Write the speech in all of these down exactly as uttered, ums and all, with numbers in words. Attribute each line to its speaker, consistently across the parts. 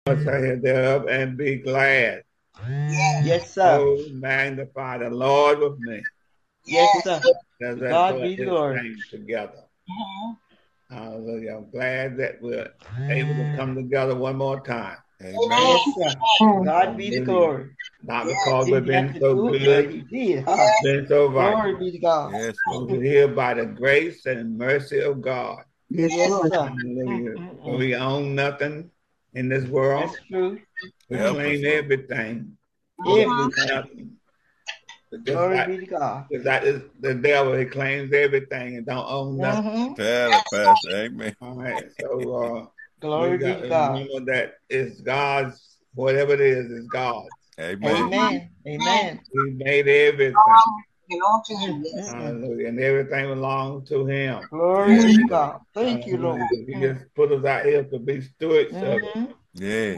Speaker 1: thereof and be glad.
Speaker 2: Yes, sir.
Speaker 1: Oh, magnify the Lord with me.
Speaker 2: Yes, sir.
Speaker 1: As
Speaker 2: To
Speaker 1: let's
Speaker 2: God
Speaker 1: put
Speaker 2: be the
Speaker 1: his
Speaker 2: glory.
Speaker 1: name together. Hallelujah. I'm glad that we're able to come together one more time.
Speaker 3: Amen.
Speaker 2: Yes, sir. To God be the
Speaker 1: Hallelujah.
Speaker 2: glory.
Speaker 1: Not because
Speaker 2: He
Speaker 1: we've
Speaker 2: didn't have
Speaker 1: been
Speaker 2: to
Speaker 1: so
Speaker 2: do it, but
Speaker 1: good,
Speaker 2: he did. Huh?
Speaker 1: been so right.
Speaker 2: Glory be to God.
Speaker 3: Yes, Lord.
Speaker 1: We're here by the grace and mercy of God.
Speaker 2: Yes, sir.
Speaker 1: Hallelujah.
Speaker 2: Mm-mm-mm.
Speaker 1: We own nothing in this world.
Speaker 2: That's true.
Speaker 1: We
Speaker 3: Help us,
Speaker 1: claim
Speaker 3: Lord.
Speaker 1: everything. We own
Speaker 2: Everything.
Speaker 1: nothing. But just
Speaker 2: Glory
Speaker 1: like,
Speaker 2: be to God.
Speaker 1: just like this, the devil, he claims everything and don't own nothing.
Speaker 2: Mm-hmm.
Speaker 3: Tell it, Pastor. Amen.
Speaker 1: All right. So uh, we
Speaker 2: Glory be
Speaker 1: got
Speaker 2: to
Speaker 1: to
Speaker 2: God.
Speaker 1: remember that it's God's, whatever it is, it's God.
Speaker 3: Amen.
Speaker 2: Amen. Amen.
Speaker 1: He made everything.
Speaker 2: Mm-mm-mm.
Speaker 1: Hallelujah. And everything belongs to him.
Speaker 2: Glory
Speaker 3: Yes,
Speaker 2: be to
Speaker 3: Lord.
Speaker 2: God. Thank you, Lord.
Speaker 1: Hallelujah. He just put us out here to be stewards of it.
Speaker 2: Mm-hmm.
Speaker 3: Yeah.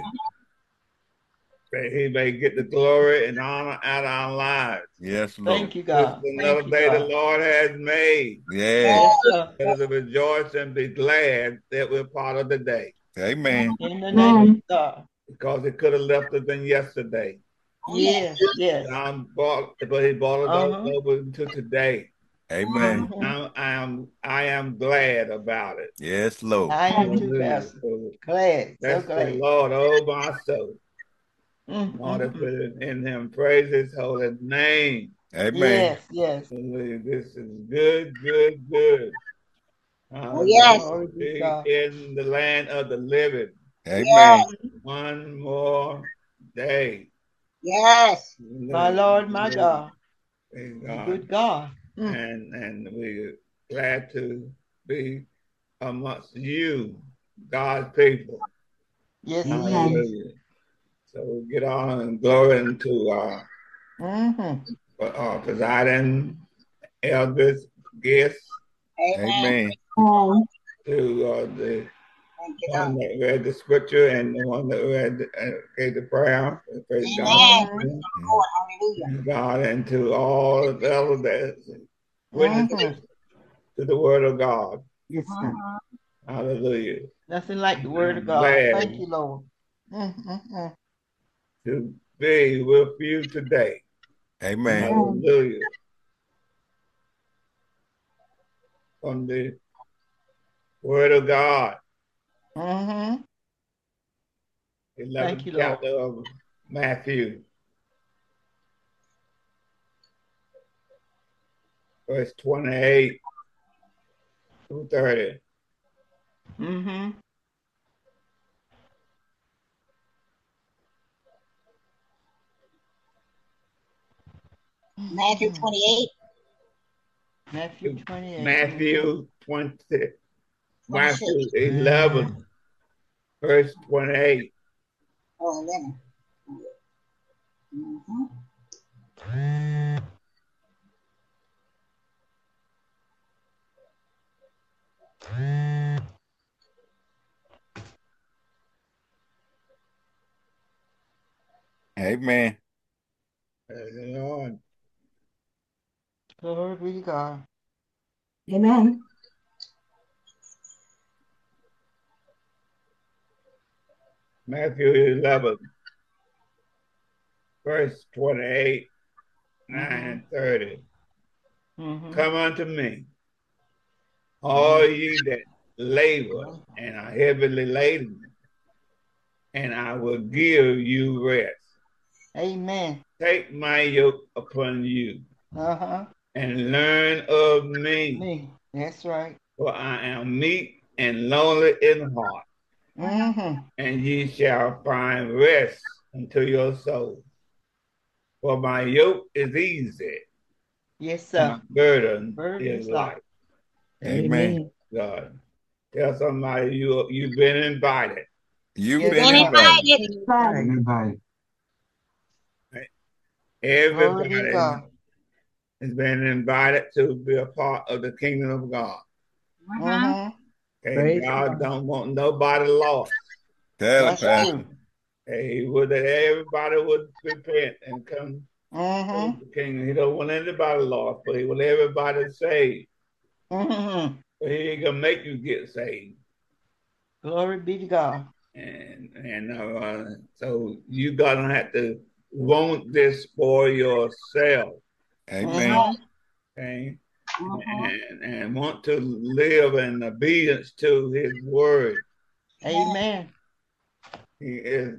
Speaker 1: That he may get the glory and honor out of our lives.
Speaker 3: Yes, Lord.
Speaker 2: Thank you,
Speaker 1: This is
Speaker 2: God.
Speaker 1: another
Speaker 2: Thank you,
Speaker 1: day the
Speaker 2: God.
Speaker 1: Lord has made.
Speaker 3: Yeah.
Speaker 2: Yes, sir.
Speaker 1: Let us rejoice and be glad that we're part of the day.
Speaker 3: Amen.
Speaker 2: In the name of God.
Speaker 1: Because it could have left us in yesterday.
Speaker 2: Yes, yes.
Speaker 1: I'm brought, but he brought us
Speaker 2: Uh-huh.
Speaker 1: over into today.
Speaker 3: Amen.
Speaker 2: Mm-hmm.
Speaker 1: I'm, I am I am glad about it.
Speaker 3: Yes, Lord.
Speaker 2: I am too,
Speaker 1: Hallelujah.
Speaker 2: Pastor.
Speaker 1: So
Speaker 2: Glad. So
Speaker 1: bless the
Speaker 2: glad.
Speaker 1: Lord, oh my soul. All that
Speaker 2: Mm-hmm.
Speaker 1: put in him, praise his holy name.
Speaker 3: Amen.
Speaker 2: Yes, yes.
Speaker 1: Hallelujah. This is good, good, good.
Speaker 4: Oh, yes.
Speaker 2: Glory be to
Speaker 1: Be
Speaker 2: God.
Speaker 1: in the land of the living.
Speaker 3: Amen.
Speaker 1: One more day.
Speaker 4: Yes.
Speaker 2: My Lord, my God.
Speaker 1: Praise
Speaker 2: The
Speaker 1: God.
Speaker 2: good God. Mm.
Speaker 1: And and we're glad to be amongst you, God's people.
Speaker 2: Yes, he is.
Speaker 1: Hallelujah. So we get on and glory into our,
Speaker 2: Mm-hmm.
Speaker 1: our presiding elders, guests,
Speaker 4: Amen.
Speaker 3: Amen.
Speaker 1: to uh, the
Speaker 4: Thank you,
Speaker 1: one
Speaker 4: God.
Speaker 1: that read the scripture and the one that read uh, gave the prayer. Praise God.
Speaker 4: Amen.
Speaker 2: Mm-hmm.
Speaker 4: Praise the
Speaker 3: Mm.
Speaker 4: Lord. Hallelujah.
Speaker 1: Praise God, and to all of the others that
Speaker 2: Mm-hmm.
Speaker 1: witnesses to the word of God.
Speaker 2: Yes, sir.
Speaker 4: Mhm.
Speaker 1: Hallelujah.
Speaker 2: Nothing like the word of
Speaker 1: I'm
Speaker 2: God.
Speaker 1: glad
Speaker 2: Thank you, Lord. Mm-hmm.
Speaker 1: to be with you today.
Speaker 3: Amen.
Speaker 1: Hallelujah. From the word of God,
Speaker 2: Mm-hmm. Thank
Speaker 1: eleventh
Speaker 2: you, Lord.
Speaker 1: chapter of Matthew, verse twenty-eight through thirty.
Speaker 2: Mm-hmm.
Speaker 4: Matthew twenty-eight,
Speaker 2: Matthew twenty-eight.
Speaker 1: Matthew twenty,
Speaker 4: twenty-six.
Speaker 1: Matthew eleven, verse twenty-eight.
Speaker 4: Oh, eleven. Mm-hmm.
Speaker 3: Amen.
Speaker 1: Praise the Lord.
Speaker 2: Glory be to God.
Speaker 5: Amen.
Speaker 1: Matthew eleven, verse twenty-eight, nine,
Speaker 2: Mm-hmm.
Speaker 1: and thirty.
Speaker 2: Mm-hmm.
Speaker 1: Come unto me, all
Speaker 2: Mm-hmm.
Speaker 1: ye that labor and are heavily laden, and I will give you rest.
Speaker 2: Amen.
Speaker 1: Take my yoke upon you
Speaker 2: Uh-huh.
Speaker 1: and learn of me,
Speaker 2: Me. That's right.
Speaker 1: for I am meek and lonely in heart,
Speaker 2: Mm-hmm.
Speaker 1: and ye shall find rest unto your soul. For my yoke is easy,
Speaker 2: Yes,
Speaker 1: and my
Speaker 2: sir.
Speaker 1: burden is
Speaker 2: Burdens light.
Speaker 1: light.
Speaker 3: Amen.
Speaker 5: Amen.
Speaker 1: God, tell somebody you you've been invited.
Speaker 3: You've
Speaker 2: Yes,
Speaker 3: been
Speaker 4: Been
Speaker 2: sir.
Speaker 3: invited.
Speaker 4: invited.
Speaker 5: Right.
Speaker 6: Anybody.
Speaker 1: Right?
Speaker 2: Glory be to
Speaker 1: Everybody
Speaker 2: God.
Speaker 1: has been invited to be a part of the kingdom of God.
Speaker 4: Mm-hmm.
Speaker 2: Mm-hmm.
Speaker 1: Okay,
Speaker 5: Praise
Speaker 1: God
Speaker 5: God.
Speaker 1: don't want nobody lost.
Speaker 3: Tell it,
Speaker 2: That's
Speaker 3: Pastor.
Speaker 2: true.
Speaker 1: Hey, he would that everybody would repent and come to
Speaker 2: Mm-hmm.
Speaker 1: the kingdom. He don't want anybody lost, but he want everybody saved.
Speaker 2: Mm-hmm.
Speaker 1: But he ain't gonna make you get saved.
Speaker 2: Glory be to God.
Speaker 1: and and uh, so you gonna have to want this for yourself,
Speaker 3: Amen.
Speaker 1: okay?
Speaker 4: Mhm.
Speaker 1: And and want to live in obedience to His word.
Speaker 2: Amen.
Speaker 1: He is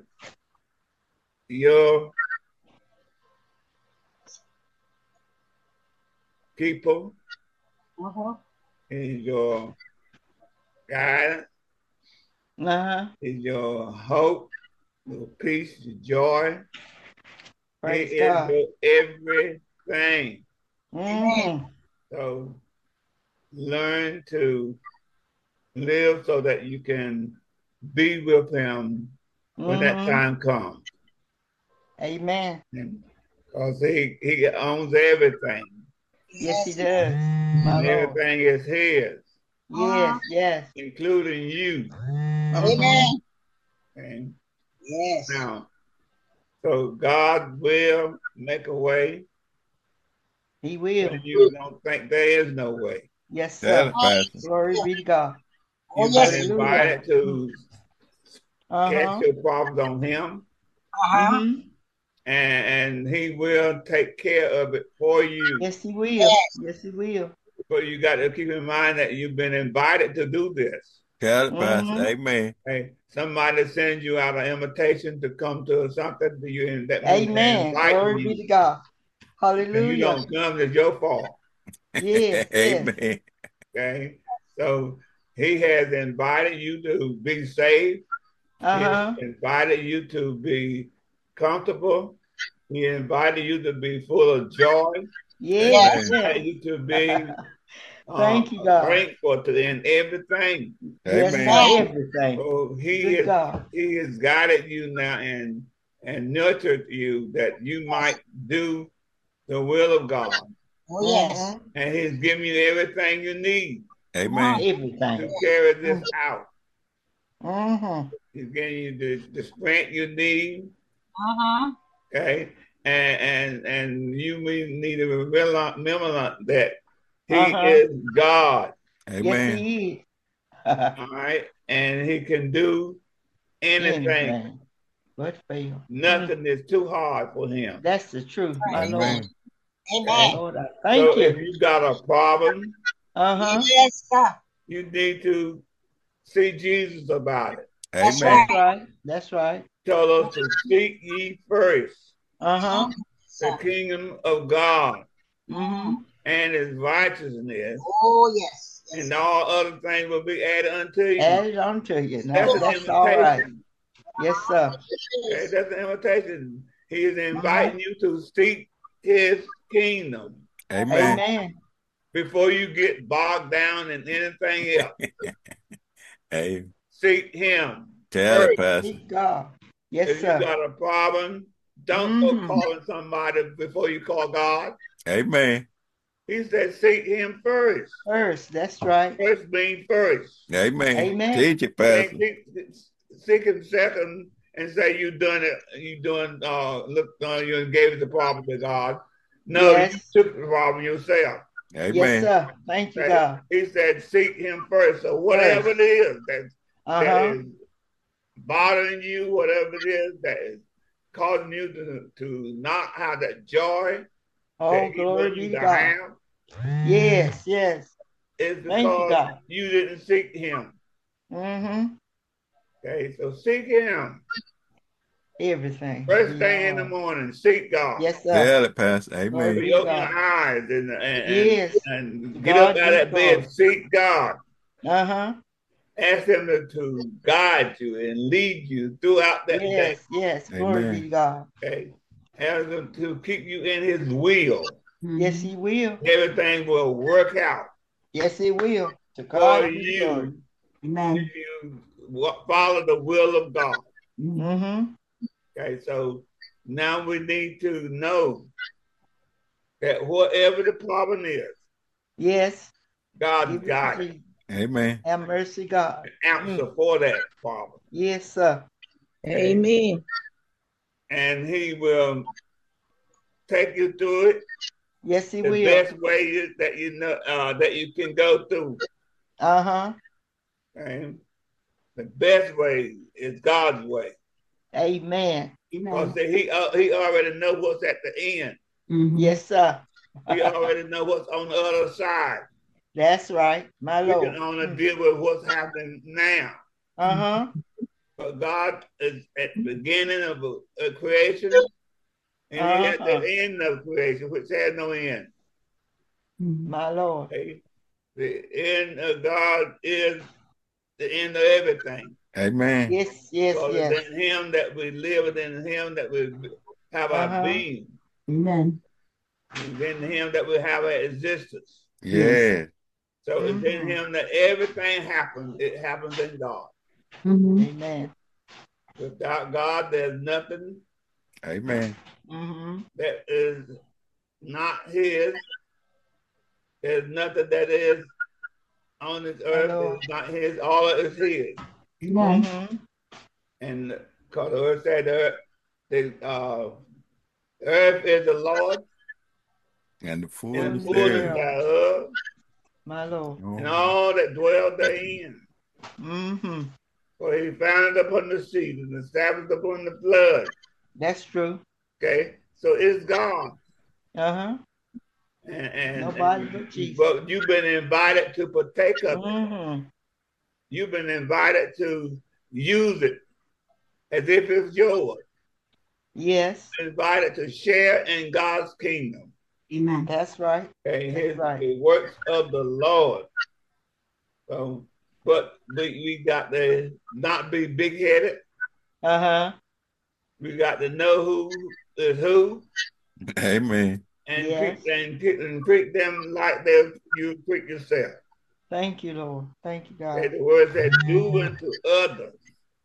Speaker 1: your keeper.
Speaker 4: Mhm.
Speaker 1: He's your guidance.
Speaker 2: Uh-huh.
Speaker 1: He's your hope, your peace, your joy.
Speaker 2: Praise
Speaker 1: He is
Speaker 2: God.
Speaker 1: your everything.
Speaker 2: Mm-hmm.
Speaker 1: So learn to live so that you can be with Him when that
Speaker 2: Mm-hmm.
Speaker 1: time comes.
Speaker 2: Amen.
Speaker 1: Because he, he owns everything.
Speaker 2: Yes, he
Speaker 4: Yes.
Speaker 2: does. My
Speaker 1: And
Speaker 2: Lord.
Speaker 1: everything is His,
Speaker 2: Yes, yes.
Speaker 1: including you.
Speaker 2: Mhm.
Speaker 4: Amen.
Speaker 1: Okay?
Speaker 4: Yes.
Speaker 1: Now, so God will make a way
Speaker 2: He will.
Speaker 1: when you don't think there is no way.
Speaker 2: Yes,
Speaker 3: Tell
Speaker 2: sir.
Speaker 3: it, Pastor.
Speaker 2: Glory be to God.
Speaker 4: Oh,
Speaker 1: You've
Speaker 4: yes.
Speaker 1: been
Speaker 2: Hallelujah.
Speaker 1: invited to cast
Speaker 2: Uh-huh.
Speaker 1: your problems on Him,
Speaker 4: Uh-huh.
Speaker 2: Mm-hmm.
Speaker 1: and, and He will take care of it for you.
Speaker 2: Yes, he will.
Speaker 4: Yes.
Speaker 2: Yes, he will.
Speaker 1: But you got to keep in mind that you've been invited to do this.
Speaker 3: Tell it, Pastor.
Speaker 2: Mm-hmm.
Speaker 3: Amen.
Speaker 1: Hey, somebody sends you out an invitation to come to something to you, and that means they're
Speaker 2: Amen.
Speaker 1: inviting
Speaker 2: Glory be
Speaker 1: you.
Speaker 2: to God.
Speaker 1: And you
Speaker 2: Hallelujah.
Speaker 1: don't come, it's your fault.
Speaker 2: Yes, yes.
Speaker 3: Amen.
Speaker 1: Okay, so He has invited you to be saved. He has
Speaker 2: Uh-huh.
Speaker 1: invited you to be comfortable. He invited you to be full of joy.
Speaker 2: Yes,
Speaker 3: Amen.
Speaker 1: He
Speaker 2: yes.
Speaker 1: invited you to be uh,
Speaker 2: Thank you, God.
Speaker 1: grateful to in everything.
Speaker 2: Yes,
Speaker 3: Amen.
Speaker 2: sir.
Speaker 4: Amen.
Speaker 2: Everything.
Speaker 1: So He
Speaker 2: Good
Speaker 1: is
Speaker 2: God.
Speaker 1: He has guided you now and and nurtured you that you might do the will of God.
Speaker 4: Oh, yes.
Speaker 2: Mm-hmm.
Speaker 1: And He's giving you everything you need
Speaker 3: Amen.
Speaker 1: to
Speaker 2: Everything.
Speaker 1: carry this out.
Speaker 2: Mm-hmm.
Speaker 1: He's giving you the, the strength you need,
Speaker 4: Uh-huh.
Speaker 1: okay? And and and you may need to remember that He
Speaker 2: Uh-huh.
Speaker 1: is God,
Speaker 2: Yes,
Speaker 3: Amen.
Speaker 2: he is.
Speaker 1: all right? And He can do anything.
Speaker 2: Anything but fail. Mm.
Speaker 1: Nothing is too hard for Him.
Speaker 2: That's the truth, my Lord.
Speaker 3: Amen.
Speaker 4: Amen.
Speaker 2: Lord, I
Speaker 1: So
Speaker 2: thank
Speaker 1: if
Speaker 2: you.
Speaker 1: you got a problem,
Speaker 2: Uh-huh.
Speaker 4: Yes, sir.
Speaker 1: you need to see Jesus about it.
Speaker 4: That's
Speaker 3: Amen.
Speaker 2: That's right. That's right.
Speaker 1: Tell us to seek ye first
Speaker 2: Uh-huh.
Speaker 1: the kingdom of God
Speaker 2: Mm-hmm.
Speaker 1: and His righteousness,
Speaker 4: Oh, yes. Yes.
Speaker 1: and all other things will be added unto you.
Speaker 2: Add it on to you. Now,
Speaker 1: That's an
Speaker 2: that's all right.
Speaker 1: invitation.
Speaker 2: Yes, sir.
Speaker 1: Okay, that's an invitation. He is inviting you to seek His kingdom
Speaker 3: Amen.
Speaker 2: Amen.
Speaker 1: before you get bogged down in anything else.
Speaker 3: Hey,
Speaker 1: Seek Him
Speaker 3: tell it,
Speaker 1: first.
Speaker 3: Pastor.
Speaker 2: Seek God. Yes,
Speaker 1: If you
Speaker 2: sir.
Speaker 1: got a problem, don't go
Speaker 2: Mhm.
Speaker 1: calling somebody before you call God.
Speaker 3: Amen.
Speaker 1: He said, seek Him first.
Speaker 2: First, that's right.
Speaker 1: First being first.
Speaker 3: Amen.
Speaker 2: Amen.
Speaker 3: Teach it,
Speaker 1: You
Speaker 3: Pastor.
Speaker 1: ain't seek, seek Him second and say you done it. You doing uh look uh, you gave the problem to God. No,
Speaker 2: Yes.
Speaker 1: you took the problem yourself.
Speaker 2: Yes,
Speaker 3: Amen.
Speaker 2: sir. Thank you,
Speaker 1: Okay?
Speaker 2: God.
Speaker 1: He said, seek Him first. So whatever
Speaker 2: First.
Speaker 1: it is that that
Speaker 2: Uh-huh.
Speaker 1: is bothering you, whatever it is that is causing you to to not have that joy
Speaker 2: Oh,
Speaker 1: that He
Speaker 2: glory
Speaker 1: wants
Speaker 2: be
Speaker 1: you
Speaker 2: to
Speaker 1: to
Speaker 2: God.
Speaker 1: have,
Speaker 2: Yes, yes.
Speaker 1: is
Speaker 2: Thank you,
Speaker 1: because
Speaker 2: God.
Speaker 1: you didn't seek Him.
Speaker 2: Mm-hmm.
Speaker 1: Okay, so seek Him.
Speaker 2: Everything.
Speaker 1: First
Speaker 2: Be
Speaker 1: thing in the
Speaker 2: all right.
Speaker 1: morning, seek God.
Speaker 2: Yes, sir.
Speaker 3: Tell it, Pastor.
Speaker 2: Glory
Speaker 3: Amen.
Speaker 2: be
Speaker 1: So you
Speaker 2: to
Speaker 1: open your
Speaker 2: God.
Speaker 1: eyes and and, and,
Speaker 2: Yes.
Speaker 1: and get up
Speaker 2: God
Speaker 1: out
Speaker 2: be
Speaker 1: of that bed,
Speaker 2: glory.
Speaker 1: seek God.
Speaker 2: Uh-huh.
Speaker 1: Ask Him to, to guide you and lead you throughout that day.
Speaker 2: Yes, yes. Glory be
Speaker 3: Amen.
Speaker 2: to God.
Speaker 1: Okay, ask Him to keep you in His will.
Speaker 2: Yes, he will.
Speaker 1: Everything will work out
Speaker 2: Yes, it will. To
Speaker 1: for
Speaker 2: God be the glory.
Speaker 1: you
Speaker 5: Amen.
Speaker 1: if you wa- follow the will of God.
Speaker 2: Mm-hmm.
Speaker 1: Okay, so now we need to know that whatever the problem is,
Speaker 2: Yes.
Speaker 1: God's
Speaker 2: Give it
Speaker 1: got
Speaker 2: to
Speaker 1: it.
Speaker 2: Jesus.
Speaker 3: Amen.
Speaker 2: Have mercy, God.
Speaker 1: An answer for that problem.
Speaker 2: Yes, sir.
Speaker 6: Amen.
Speaker 1: And He will take you through it
Speaker 2: Yes, he
Speaker 1: the
Speaker 2: will.
Speaker 1: best way you- that you know uh, that you can go through.
Speaker 2: Uh-huh.
Speaker 1: Okay? the best way is God's way.
Speaker 2: Amen.
Speaker 1: Because
Speaker 5: Amen.
Speaker 1: he uh, he already knows what's at the end.
Speaker 5: Mhm.
Speaker 2: Yes, sir.
Speaker 1: He already knows what's on the other side.
Speaker 2: That's right, my
Speaker 1: We
Speaker 2: Lord.
Speaker 1: can only
Speaker 2: Mm.
Speaker 1: deal with what's happening now.
Speaker 2: Uh-huh.
Speaker 1: But God is at the beginning of a, a creation, and He at
Speaker 2: Uh-huh.
Speaker 1: the end of creation, which has no end.
Speaker 5: Mhm.
Speaker 2: My Lord.
Speaker 1: Okay? The end of God is the end of everything.
Speaker 3: Amen.
Speaker 2: Yes, yes,
Speaker 1: Because
Speaker 2: yes.
Speaker 1: it's in Him that we live, and in Him that we have our
Speaker 2: Uh-huh.
Speaker 1: being.
Speaker 5: Amen.
Speaker 1: It's in Him that we have our existence.
Speaker 3: Yes.
Speaker 1: So it's in
Speaker 2: Mhm.
Speaker 1: Him that everything happens. It happens in God.
Speaker 5: Mhm.
Speaker 2: Amen.
Speaker 1: Without God, there's nothing
Speaker 3: Amen.
Speaker 2: Mm-hmm.
Speaker 1: that is not His. There's nothing that is on this
Speaker 2: My
Speaker 1: earth that
Speaker 2: Lord.
Speaker 1: is not His. All of it is His.
Speaker 5: Amen.
Speaker 2: Mm-hmm.
Speaker 1: And because the earth said the earth, the uh, earth is the Lord,
Speaker 3: And the
Speaker 1: and
Speaker 3: fullness
Speaker 1: the fullness
Speaker 3: thereof.
Speaker 1: thereof,
Speaker 2: My Lord.
Speaker 1: and
Speaker 3: Oh,
Speaker 1: all that dwell therein.
Speaker 2: Mm-hmm.
Speaker 1: For He founded upon the seas and established upon the flood.
Speaker 2: That's true.
Speaker 1: Okay, so it's God.
Speaker 2: Uh-huh.
Speaker 1: And, and,
Speaker 2: Nobody
Speaker 1: and
Speaker 2: but Jesus.
Speaker 1: but you've been invited to partake of it.
Speaker 2: Mm-hmm.
Speaker 1: You've been invited to use it as if it's yours.
Speaker 2: Yes.
Speaker 1: Invited to share in God's kingdom.
Speaker 5: Amen.
Speaker 2: That's right.
Speaker 1: Okay,
Speaker 2: That's
Speaker 1: his
Speaker 2: right.
Speaker 1: the works of the Lord. So, but we, we got to not be big headed.
Speaker 2: Uh-huh.
Speaker 1: We got to know who is who,
Speaker 3: amen.
Speaker 1: and
Speaker 2: Yes.
Speaker 1: treat and, treat- and treat them like they you treat yourself.
Speaker 2: Thank you, Lord. Thank you,
Speaker 1: Okay,
Speaker 2: God.
Speaker 1: the word said, "Do unto others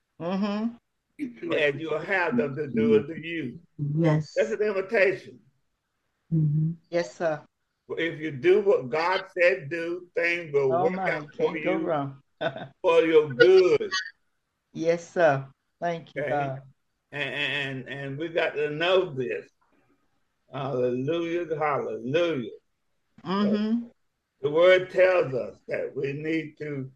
Speaker 2: Mm-hmm.
Speaker 1: as you have them to do unto you."
Speaker 5: Yes.
Speaker 1: That's an invitation.
Speaker 5: Mhm.
Speaker 2: Yes, sir.
Speaker 1: If you do what God said do, things will
Speaker 2: Oh
Speaker 1: work
Speaker 2: my,
Speaker 1: out for
Speaker 2: can't go
Speaker 1: you
Speaker 2: wrong.
Speaker 1: for your good.
Speaker 2: Yes, sir. Thank you,
Speaker 1: Okay,
Speaker 2: God.
Speaker 1: and and, and we got to know this. Hallelujah, hallelujah.
Speaker 2: Mm-hmm.
Speaker 1: The word tells us that we need to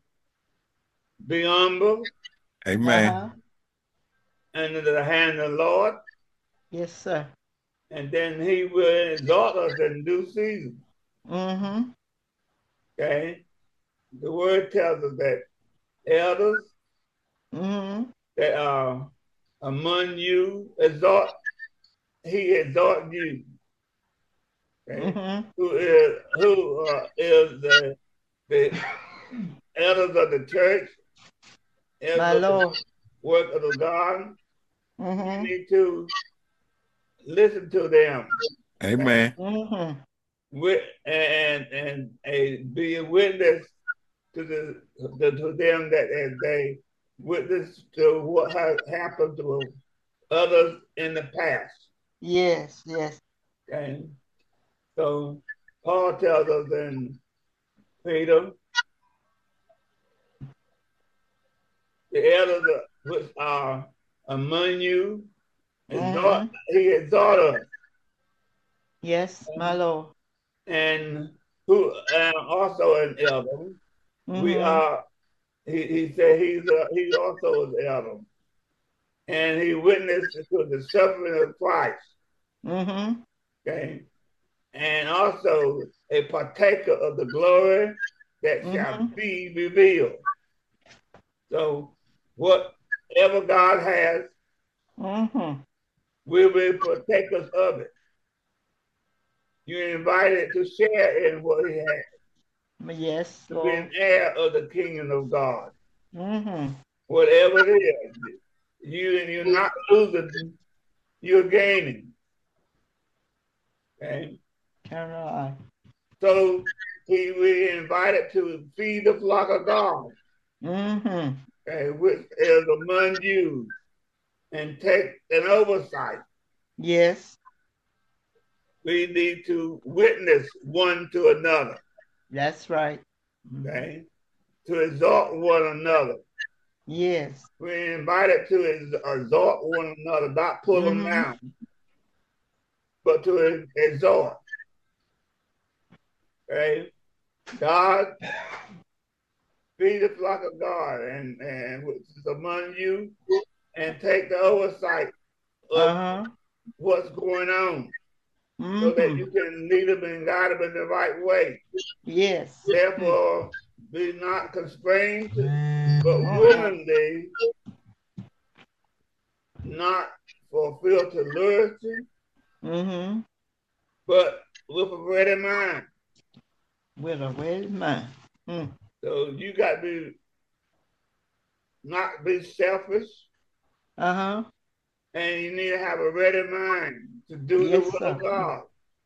Speaker 1: be humble
Speaker 3: Amen.
Speaker 2: Uh-huh.
Speaker 1: under the hand of the Lord,
Speaker 2: Yes, sir.
Speaker 1: and then He will exalt us in due season.
Speaker 2: Mm-hmm.
Speaker 1: Okay, the word tells us that elders
Speaker 2: Mm-hmm.
Speaker 1: that are among you exalt, He exhort you. Okay,
Speaker 2: Mm-hmm.
Speaker 1: who is who uh, is the the elders of the church, elders
Speaker 2: My
Speaker 1: of the
Speaker 2: Lord.
Speaker 1: work of the God. You
Speaker 2: Mm-hmm.
Speaker 1: need to listen to them.
Speaker 3: Amen.
Speaker 2: Mm-hmm.
Speaker 1: With, and and a be a witness to the, the to them that as they witness to what has happened to others in the past.
Speaker 2: Yes, yes.
Speaker 1: Okay, so Paul tells us in Peter, the elders which are among you, exhort,
Speaker 2: Mm-hmm.
Speaker 1: he exhort us,
Speaker 2: Yes, my Lord.
Speaker 1: and who and also an elder. We
Speaker 2: Mm-hmm.
Speaker 1: are. He, he said he's a, he also is elder, and he witnessed to the suffering of Christ.
Speaker 2: Mm-hmm.
Speaker 1: Okay, and also a partaker of the glory that shall
Speaker 2: Mm-hmm.
Speaker 1: be revealed. So whatever God has,
Speaker 2: Mm-hmm.
Speaker 1: we will be partakers of it. You're invited to share in what He has,
Speaker 2: Yes,
Speaker 1: to be an
Speaker 2: Lord.
Speaker 1: heir of the kingdom of God.
Speaker 2: Mm-hmm.
Speaker 1: Whatever it is, you and you're not losing, you're gaining. Okay,
Speaker 2: Turn right.
Speaker 1: so he we invited to feed the flock of God,
Speaker 2: Mm-hmm.
Speaker 1: okay, which is among you, and take an oversight.
Speaker 2: Yes,
Speaker 1: We need to witness one to another,
Speaker 2: that's right.
Speaker 1: okay, to exhort one another.
Speaker 2: Yes.
Speaker 1: We're invited to exhort one another, not pull them
Speaker 2: Mm-hmm.
Speaker 1: down, but to exhort. Okay, God be the flock of God, and, and which is among you, and take the oversight of
Speaker 2: Uh-huh.
Speaker 1: what's going on, so that
Speaker 2: Mm-hmm.
Speaker 1: you can lead them and guide them in the right way.
Speaker 2: Yes.
Speaker 1: Therefore, be not constrained, but
Speaker 2: Uh-huh.
Speaker 1: willingly, not for filthy luridity,
Speaker 2: Mm-hmm.
Speaker 1: but with a ready mind.
Speaker 2: With a ready mind. Mm.
Speaker 1: So you got to not be selfish,
Speaker 2: Uh-huh.
Speaker 1: and you need to have a ready mind to do the
Speaker 2: Yes,
Speaker 1: will
Speaker 2: sir.
Speaker 1: of God.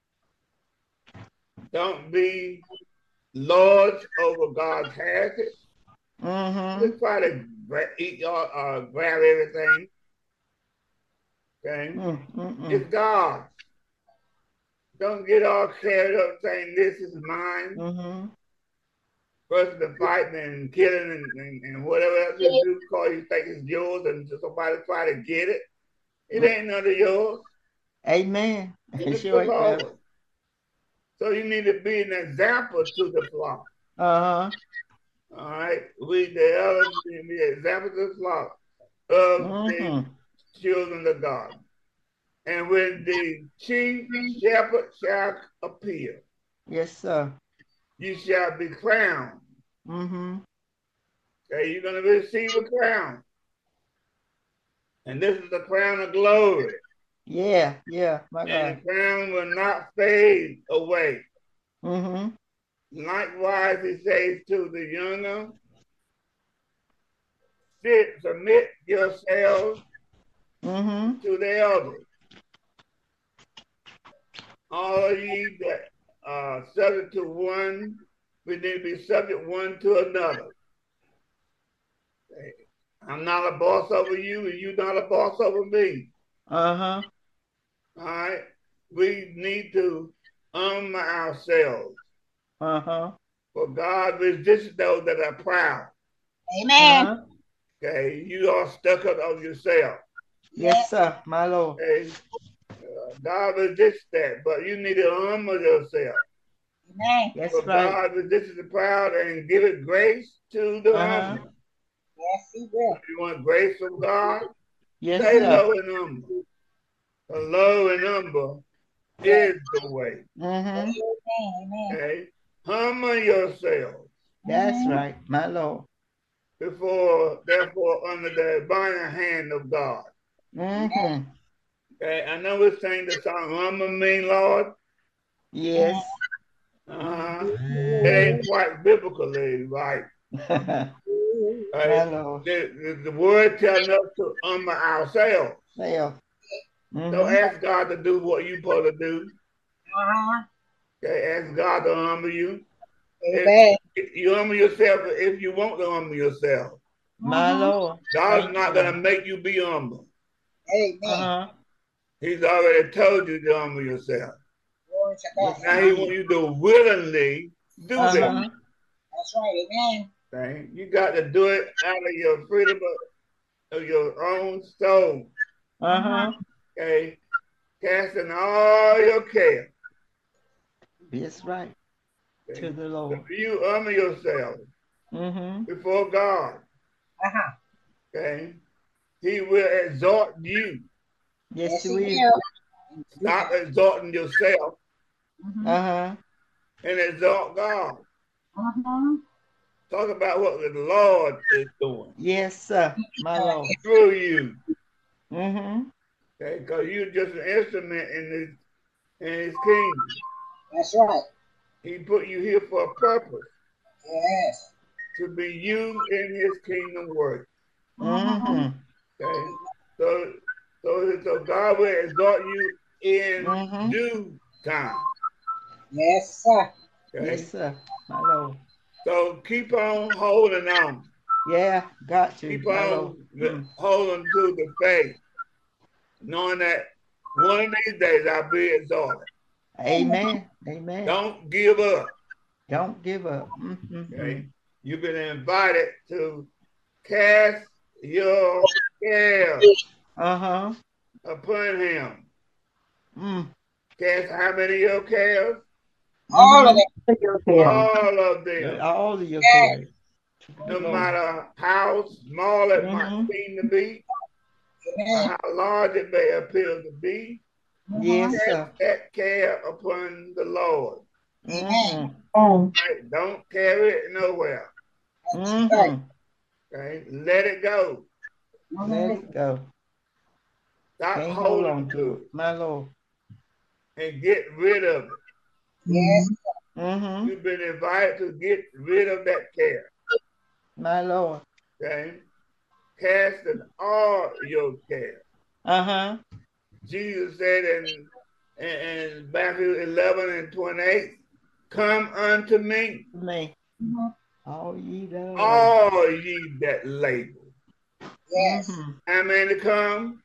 Speaker 1: Don't be lords over God's heritage.
Speaker 2: Mm-hmm.
Speaker 1: Just try to gra- eat or uh, grab everything. Okay,
Speaker 2: Mm-hmm.
Speaker 1: it's God. Don't get all carried up saying this is mine.
Speaker 2: Mm-hmm.
Speaker 1: Versus the fighting and killing and, and, and whatever else you do, call you think it's yours, and somebody try to get it. It ain't none of yours.
Speaker 2: Amen.
Speaker 1: It's
Speaker 2: Sure
Speaker 1: the
Speaker 2: it
Speaker 1: Lord.
Speaker 2: does.
Speaker 1: So you need to be an example to the flock.
Speaker 2: Uh-huh.
Speaker 1: All right, we the elders need to be examples of the flock of
Speaker 2: Mm-hmm.
Speaker 1: the children of God. And when the chief shepherd shall appear,
Speaker 2: Yes, sir.
Speaker 1: you shall be crowned.
Speaker 2: Mm-hmm.
Speaker 1: Okay, you're gonna receive a crown. And this is the crown of glory.
Speaker 2: Yeah, yeah, my
Speaker 1: And
Speaker 2: God.
Speaker 1: the crown will not fade away.
Speaker 2: Mm-hmm.
Speaker 1: Likewise, he says to the younger, sit, submit yourselves
Speaker 2: Mm-hmm.
Speaker 1: to the elders. All of ye that are subject to one, we need to be subject one to another. I'm not a boss over you, and you're not a boss over me.
Speaker 2: Uh-huh.
Speaker 1: All right? We need to humble ourselves.
Speaker 2: Uh-huh.
Speaker 1: For God resists those that are proud.
Speaker 4: Amen.
Speaker 2: Uh-huh.
Speaker 1: Okay, you are stuck up on yourself.
Speaker 2: Yes, sir, my Lord.
Speaker 1: Okay, uh, God resists that, but you need to humble yourself.
Speaker 4: Amen.
Speaker 2: That's
Speaker 1: For
Speaker 2: right.
Speaker 1: God resists the proud and give it grace to the
Speaker 2: Uh-huh.
Speaker 1: humble.
Speaker 4: Yes, he will.
Speaker 1: If you want grace from God,
Speaker 2: Yes,
Speaker 1: stay
Speaker 2: sir.
Speaker 1: low and humble. The low and humble is the way.
Speaker 2: Mm-hmm.
Speaker 4: Amen. Amen.
Speaker 1: Okay, humble yourself
Speaker 2: That's
Speaker 4: Mhm.
Speaker 2: right, my Lord.
Speaker 1: before, therefore, under the abiding hand of God.
Speaker 2: Mm-hmm.
Speaker 1: Okay, I know we're saying the song, humble me, Lord.
Speaker 2: Yes.
Speaker 1: Uh-huh. It ain't quite biblically right.
Speaker 2: My
Speaker 1: Right?
Speaker 2: Lord.
Speaker 1: The, the, the word telling us to humble ourselves.
Speaker 2: Self.
Speaker 1: Don't
Speaker 2: Mm-hmm.
Speaker 1: ask God to do what you're supposed to do.
Speaker 4: Uh-huh.
Speaker 1: Okay, ask God to humble you.
Speaker 4: Amen.
Speaker 1: If you humble yourself if you want to humble yourself.
Speaker 2: My
Speaker 4: Mhm.
Speaker 2: Lord.
Speaker 1: God's
Speaker 2: Thank
Speaker 1: not
Speaker 2: you,
Speaker 1: going to
Speaker 2: Lord.
Speaker 1: make you be humble.
Speaker 4: Amen.
Speaker 2: Uh-huh.
Speaker 1: He's already told you to humble yourself.
Speaker 4: Glory to
Speaker 2: Yes,
Speaker 4: God.
Speaker 1: Now he wants you to willingly do
Speaker 2: Uh-huh.
Speaker 1: this
Speaker 4: That's right. Amen.
Speaker 1: thing. You got to do it out of your freedom of, of your own soul.
Speaker 2: Uh-huh.
Speaker 1: Okay? Casting all your care.
Speaker 2: That's right.
Speaker 1: Okay?
Speaker 2: To the
Speaker 1: If
Speaker 2: Lord.
Speaker 1: you humble yourself
Speaker 2: Mm-hmm.
Speaker 1: before God,
Speaker 4: Uh-huh.
Speaker 1: okay, he will exalt you.
Speaker 2: Yes,
Speaker 4: Yes,
Speaker 2: you
Speaker 4: he
Speaker 2: will.
Speaker 4: will.
Speaker 1: Stop exalting yourself
Speaker 4: Mhm.
Speaker 2: Uh-huh.
Speaker 1: and exalt God.
Speaker 4: Mhm.
Speaker 1: Talk about what the Lord is doing
Speaker 2: Yes, sir, my Lord.
Speaker 1: through you.
Speaker 2: Mm-hmm.
Speaker 1: Okay, because you're just an instrument in his in his kingdom.
Speaker 4: That's right.
Speaker 1: He put you here for a purpose,
Speaker 4: Yes.
Speaker 1: to be used in his kingdom work.
Speaker 2: Mm-hmm.
Speaker 1: Okay, so so so God will exalt you in
Speaker 2: Mm-hmm.
Speaker 1: due time.
Speaker 4: Yes, sir.
Speaker 1: Okay,
Speaker 2: Yes, sir, my Lord.
Speaker 1: so keep on holding on.
Speaker 2: Yeah, got to,
Speaker 1: Keep
Speaker 2: my Lord.
Speaker 1: on
Speaker 2: Mm.
Speaker 1: holding to the faith, knowing that one of these days I'll be exalted.
Speaker 2: Amen. Amen.
Speaker 1: Don't give up.
Speaker 2: Don't give up. Mm-hmm.
Speaker 1: Okay, you've been invited to cast your care
Speaker 2: Uh-huh.
Speaker 1: upon him.
Speaker 2: Mm.
Speaker 1: Cast how many of your cares?
Speaker 4: All of it.
Speaker 5: Your care.
Speaker 1: All of them.
Speaker 2: All of your
Speaker 4: Yes.
Speaker 2: cares.
Speaker 1: no matter how small it might
Speaker 2: Mhm.
Speaker 1: seem to be, or
Speaker 4: Amen.
Speaker 1: how large it may appear to be.
Speaker 2: Yes,
Speaker 1: Cast
Speaker 2: sir.
Speaker 1: that care upon the Lord.
Speaker 2: Mhm.
Speaker 5: Amen.
Speaker 1: Right? Don't carry it nowhere.
Speaker 4: That's right.
Speaker 2: Mhm.
Speaker 1: Okay? Let it go.
Speaker 2: Let it go.
Speaker 1: Stop
Speaker 2: Can't hold
Speaker 1: holding
Speaker 2: on
Speaker 1: to
Speaker 2: to it. My Lord.
Speaker 1: it and get rid of it.
Speaker 4: Yes.
Speaker 2: Mhm.
Speaker 1: You've been invited to get rid of that care.
Speaker 2: My Lord.
Speaker 1: Okay? Casting all your care.
Speaker 2: Uh-huh.
Speaker 1: Jesus said in, in, in Matthew eleven and twenty-eight, come unto me,
Speaker 2: Me.
Speaker 4: Mhm.
Speaker 2: All ye that are labor.
Speaker 1: all ye that labor.
Speaker 4: Yes.
Speaker 2: Mhm.
Speaker 1: How many to come?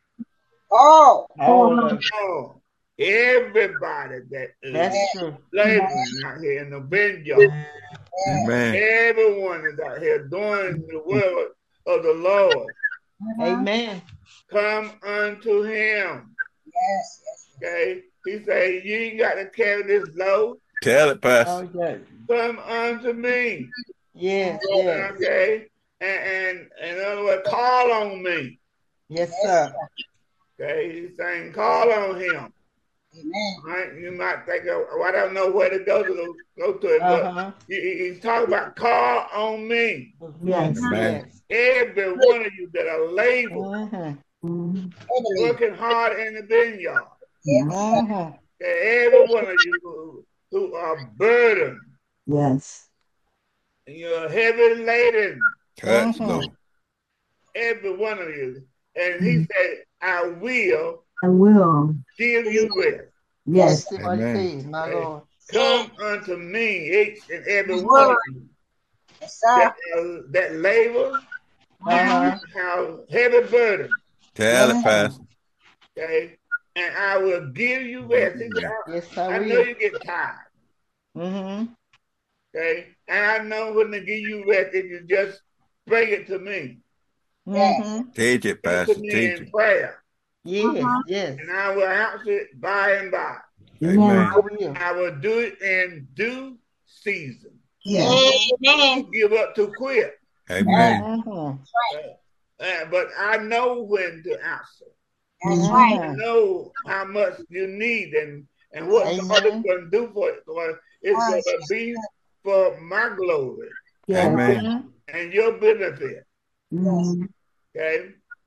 Speaker 4: Oh.
Speaker 2: All of it.
Speaker 1: Oh, everybody that is
Speaker 2: That's true.
Speaker 1: laboring out here in the vineyard.
Speaker 3: Amen.
Speaker 1: Everyone is out here doing the will of the Lord.
Speaker 4: Mhm.
Speaker 2: Amen.
Speaker 1: Come unto him.
Speaker 4: Yes. Yes.
Speaker 1: Okay? He said, you ain't got to carry this load.
Speaker 3: Tell it, Pastor.
Speaker 2: Oh, yeah.
Speaker 1: Come unto me.
Speaker 2: Yes, yes.
Speaker 1: Okay? And, and in other words, call on me.
Speaker 2: Yes,
Speaker 4: Yes.
Speaker 2: sir.
Speaker 1: Okay? He's saying, call on him.
Speaker 4: Amen.
Speaker 1: Right? You might think, oh, I don't know where to go to go to it, but
Speaker 2: Uh-huh.
Speaker 1: he, he- he's talking about call on me.
Speaker 5: Yes.
Speaker 3: Amen.
Speaker 2: Yes.
Speaker 1: Every one of you that are laboring,
Speaker 2: Mhm.
Speaker 5: Mhm.
Speaker 4: Heavenly.
Speaker 1: working hard in the vineyard.
Speaker 4: Yes.
Speaker 2: Mhm.
Speaker 1: Okay? Every one of you who, who are burdened,
Speaker 5: Yes.
Speaker 1: and you're heavy laden,
Speaker 3: Touch,
Speaker 2: Mhm.
Speaker 3: Lord.
Speaker 1: every one of you. And he said, I will
Speaker 5: I will.
Speaker 1: give you rest.
Speaker 5: Yes.
Speaker 2: That's what it
Speaker 3: Amen.
Speaker 2: says, my
Speaker 1: Okay?
Speaker 2: Lord.
Speaker 1: Come unto me, each and every
Speaker 4: His
Speaker 1: one
Speaker 4: word.
Speaker 1: of you
Speaker 4: Yes, sir.
Speaker 1: that, uh, that labor,
Speaker 2: Uh-huh.
Speaker 1: have heavy burden.
Speaker 3: Tell it,
Speaker 2: Mhm.
Speaker 3: Pastor.
Speaker 1: Okay? And I will give you rest. He said,
Speaker 2: Yes,
Speaker 1: I,
Speaker 2: I
Speaker 1: I know
Speaker 2: will.
Speaker 1: you get tired.
Speaker 2: Mm-hmm.
Speaker 1: Okay? And I know when to give you rest if you just bring it to me.
Speaker 4: Yes.
Speaker 2: Mm-hmm.
Speaker 3: Teach it,
Speaker 1: Bring it to
Speaker 3: Pastor.
Speaker 1: me
Speaker 3: Teach
Speaker 1: in
Speaker 3: it.
Speaker 1: prayer.
Speaker 2: Yes, yes.
Speaker 1: And I will answer it by and by.
Speaker 3: Amen.
Speaker 2: I will.
Speaker 1: I will do it in due season.
Speaker 5: Yes.
Speaker 4: Amen.
Speaker 1: Give up to quit.
Speaker 3: Amen.
Speaker 2: Mm-hmm.
Speaker 1: Uh, but I know when to answer.
Speaker 4: That's right.
Speaker 1: I know how much you need and, and what
Speaker 2: Amen.
Speaker 1: God is going to do for it. For it's going to be for my glory
Speaker 5: Yes.
Speaker 3: Amen.
Speaker 2: Mm-hmm.
Speaker 1: and your benefit.
Speaker 5: Mhm.
Speaker 1: Okay?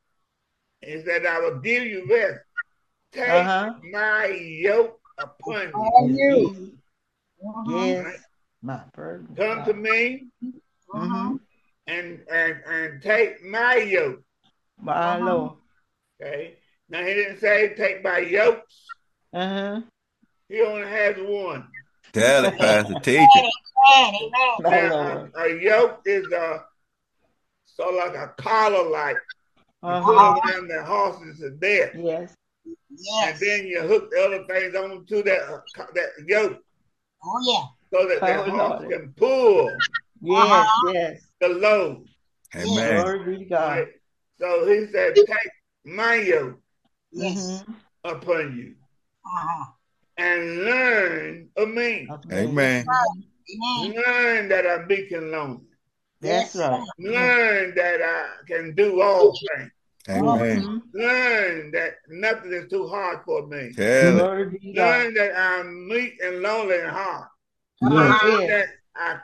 Speaker 1: He said, I will give you rest. Take
Speaker 2: Uh-huh.
Speaker 1: my yoke upon you.
Speaker 4: On you.
Speaker 2: Easy.
Speaker 4: Mhm.
Speaker 2: Yes.
Speaker 1: Right?
Speaker 2: My burden.
Speaker 1: Come to me
Speaker 2: Mm-hmm.
Speaker 1: and, and, and take my yoke.
Speaker 2: My Lord.
Speaker 1: Okay? Now, he didn't say take my yokes.
Speaker 2: Uh-huh.
Speaker 1: He only has one.
Speaker 3: Tell it, Pastor. Teach it.
Speaker 4: Amen. Amen.
Speaker 2: My
Speaker 1: Now,
Speaker 2: Lord.
Speaker 1: a, a yoke is a so like a collar, like you put
Speaker 2: Uh-huh.
Speaker 1: around the horses to death,
Speaker 2: Yes.
Speaker 1: and
Speaker 4: Yes.
Speaker 1: then you hook the other things onto that uh, co- that yoke
Speaker 4: Oh, yeah.
Speaker 1: so that the
Speaker 2: Oh,
Speaker 1: horse
Speaker 2: Lord.
Speaker 1: can pull
Speaker 2: Yes,
Speaker 4: Uh-huh.
Speaker 2: yes.
Speaker 1: the load.
Speaker 3: Amen.
Speaker 2: Glory be to God.
Speaker 1: Right? So he said, "Take my yoke
Speaker 4: Yes.
Speaker 2: Mm-hmm.
Speaker 1: upon you
Speaker 4: Uh-huh.
Speaker 1: and learn of me.
Speaker 2: Of me.
Speaker 3: Amen.
Speaker 4: Amen.
Speaker 1: Learn that I'm meek and lonely.
Speaker 2: That's
Speaker 4: Yes.
Speaker 2: right.
Speaker 1: Learn that I can do all things.
Speaker 3: Amen.
Speaker 2: Mm-hmm.
Speaker 1: Learn that nothing is too hard for me.
Speaker 3: Tell it.
Speaker 2: Glory be to God.
Speaker 1: Learn that I'm meek and lonely in heart.
Speaker 5: Yes.
Speaker 2: Yes.
Speaker 1: That I,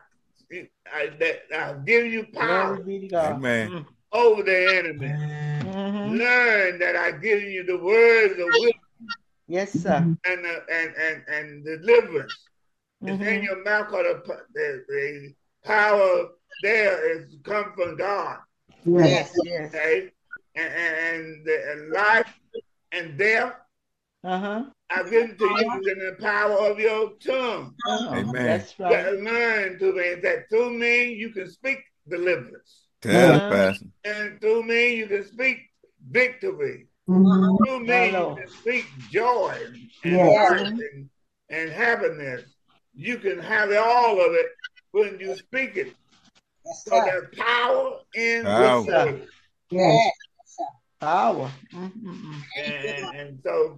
Speaker 1: I that I give you power
Speaker 2: Glory be to God.
Speaker 3: Amen.
Speaker 1: over the enemy.
Speaker 2: Mm-hmm.
Speaker 1: Learn that I give you the words of wisdom
Speaker 2: Yes, sir.
Speaker 1: and uh, and and and deliverance. It's in
Speaker 2: Mm-hmm.
Speaker 1: your mouth. Cause the, the, the power there is come from God.
Speaker 5: Yes.
Speaker 2: Yes, yes.
Speaker 1: Okay, and and, and the and life and death
Speaker 2: Uh-huh.
Speaker 1: I've given to you in the power of your tongue.
Speaker 2: Oh,
Speaker 3: Amen.
Speaker 2: that's
Speaker 1: You got
Speaker 2: right.
Speaker 1: to learn to me that through me you can speak deliverance.
Speaker 3: Tell it,
Speaker 2: Uh-huh.
Speaker 3: Pastor.
Speaker 1: And through me you can speak victory.
Speaker 5: Mhm.
Speaker 1: Through
Speaker 2: My
Speaker 1: me you
Speaker 2: Lord.
Speaker 1: can speak joy and
Speaker 5: Yes.
Speaker 1: life and, and happiness. You can have all of it when you speak it.
Speaker 4: Yes,
Speaker 1: So
Speaker 4: sir.
Speaker 1: there's power in
Speaker 3: Power.
Speaker 1: the word.
Speaker 5: Yes.
Speaker 4: Yes.
Speaker 2: Power. Mm-hmm.
Speaker 1: And, and so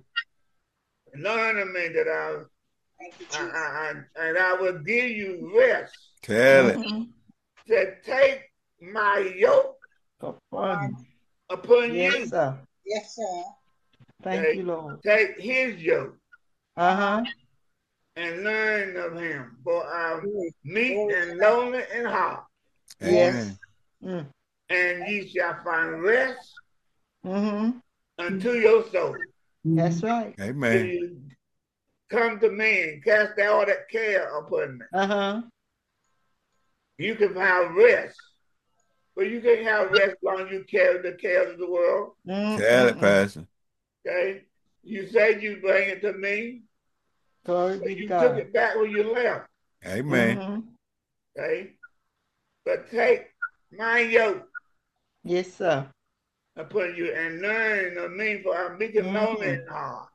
Speaker 1: learn of me that I,
Speaker 4: Thank you,
Speaker 1: I,
Speaker 4: Jesus.
Speaker 1: I, I and I will give you rest.
Speaker 3: Tell it.
Speaker 2: Mm-hmm.
Speaker 1: To take my yoke
Speaker 2: Upon
Speaker 1: upon
Speaker 2: Yes,
Speaker 1: you.
Speaker 2: sir.
Speaker 4: Yes, sir.
Speaker 2: Thank
Speaker 1: Okay?
Speaker 2: you, Lord.
Speaker 1: Take his yoke
Speaker 2: Uh-huh.
Speaker 1: and learn of him, for I'm
Speaker 4: Glory.
Speaker 1: meek
Speaker 4: Glory
Speaker 1: and
Speaker 4: to God.
Speaker 1: lonely in heart,
Speaker 2: Yes.
Speaker 3: Amen.
Speaker 2: Mm.
Speaker 1: and ye shall find rest
Speaker 2: Mm-hmm.
Speaker 1: unto your soul.
Speaker 2: That's right.
Speaker 1: Till
Speaker 3: Amen.
Speaker 1: you come to me and cast all that care upon me.
Speaker 2: Uh-huh.
Speaker 1: You can have rest, but you can't have rest long you carry the cares of the world.
Speaker 2: Mm,
Speaker 3: Tell it,
Speaker 2: mm, mm.
Speaker 3: Pastor.
Speaker 1: Okay? You said you bring it to me,
Speaker 2: Glory
Speaker 1: but
Speaker 2: be to
Speaker 1: you
Speaker 2: God.
Speaker 1: took it back when you left.
Speaker 3: Amen.
Speaker 2: Mm-hmm.
Speaker 1: Okay? But take my yoke
Speaker 2: Yes, sir.
Speaker 1: upon you and learn of me, for I'm meek and lonely in heart.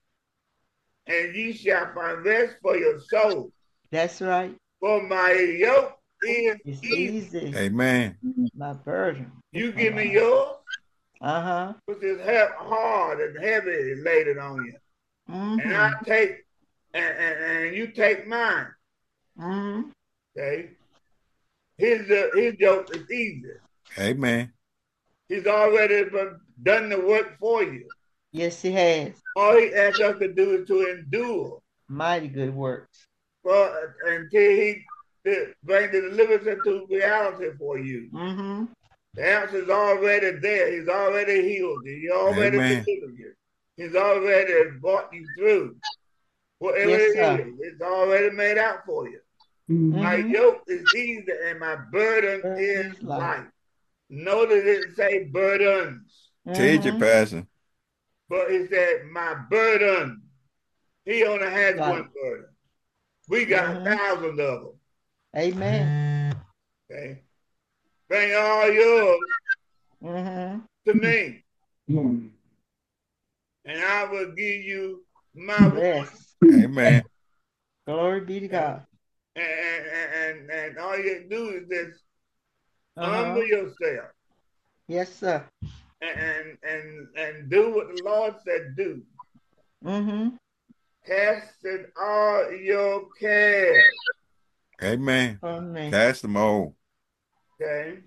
Speaker 1: And ye shall find rest for your soul.
Speaker 2: That's right.
Speaker 1: For my yoke is
Speaker 2: It's
Speaker 1: easy.
Speaker 2: easy.
Speaker 3: Amen.
Speaker 2: My burden.
Speaker 1: You give me yours,
Speaker 2: Uh-huh.
Speaker 1: which is he- hard and heavy laid it on you. And I
Speaker 2: Mm-hmm.
Speaker 1: take, and, and, and you take mine.
Speaker 2: Mm-hmm.
Speaker 1: Okay? His, uh, his yoke is easy.
Speaker 3: Amen.
Speaker 1: He's already done the work for you.
Speaker 2: Yes, he has.
Speaker 1: All he asks us to do is to endure
Speaker 2: Mighty good works.
Speaker 1: for, until he to bring the deliverance into reality for you.
Speaker 2: Mm-hmm.
Speaker 1: The answer is already there. He's already healed you. He already
Speaker 3: Amen.
Speaker 1: delivered you. He's already brought you through. Whatever
Speaker 2: Yes,
Speaker 1: it
Speaker 2: sir.
Speaker 1: is, it's already made out for you. My
Speaker 2: Mm-hmm.
Speaker 1: yoke is easy and my burden
Speaker 2: Burden
Speaker 1: is
Speaker 2: is light.
Speaker 1: light. Notice it say burdens,
Speaker 3: Teach it,
Speaker 2: Mm-hmm.
Speaker 3: Pastor.
Speaker 1: but it said my burden. He only has
Speaker 2: Right.
Speaker 1: one burden. We got
Speaker 2: Mhm.
Speaker 1: thousands of them.
Speaker 2: Amen.
Speaker 1: Okay, bring all yours
Speaker 2: Mm-hmm.
Speaker 1: to me,
Speaker 5: Yes.
Speaker 1: and I will give you my rest.
Speaker 2: Rest.
Speaker 3: Amen.
Speaker 2: Glory be to God.
Speaker 1: And, and, and, and all you do is just
Speaker 2: Uh-huh.
Speaker 1: humble yourself
Speaker 2: Yes, sir.
Speaker 1: and, and and do what the Lord said do.
Speaker 2: Mm-hmm.
Speaker 1: Casting all your care,
Speaker 3: Amen.
Speaker 2: Amen.
Speaker 3: Cast them all.
Speaker 1: okay,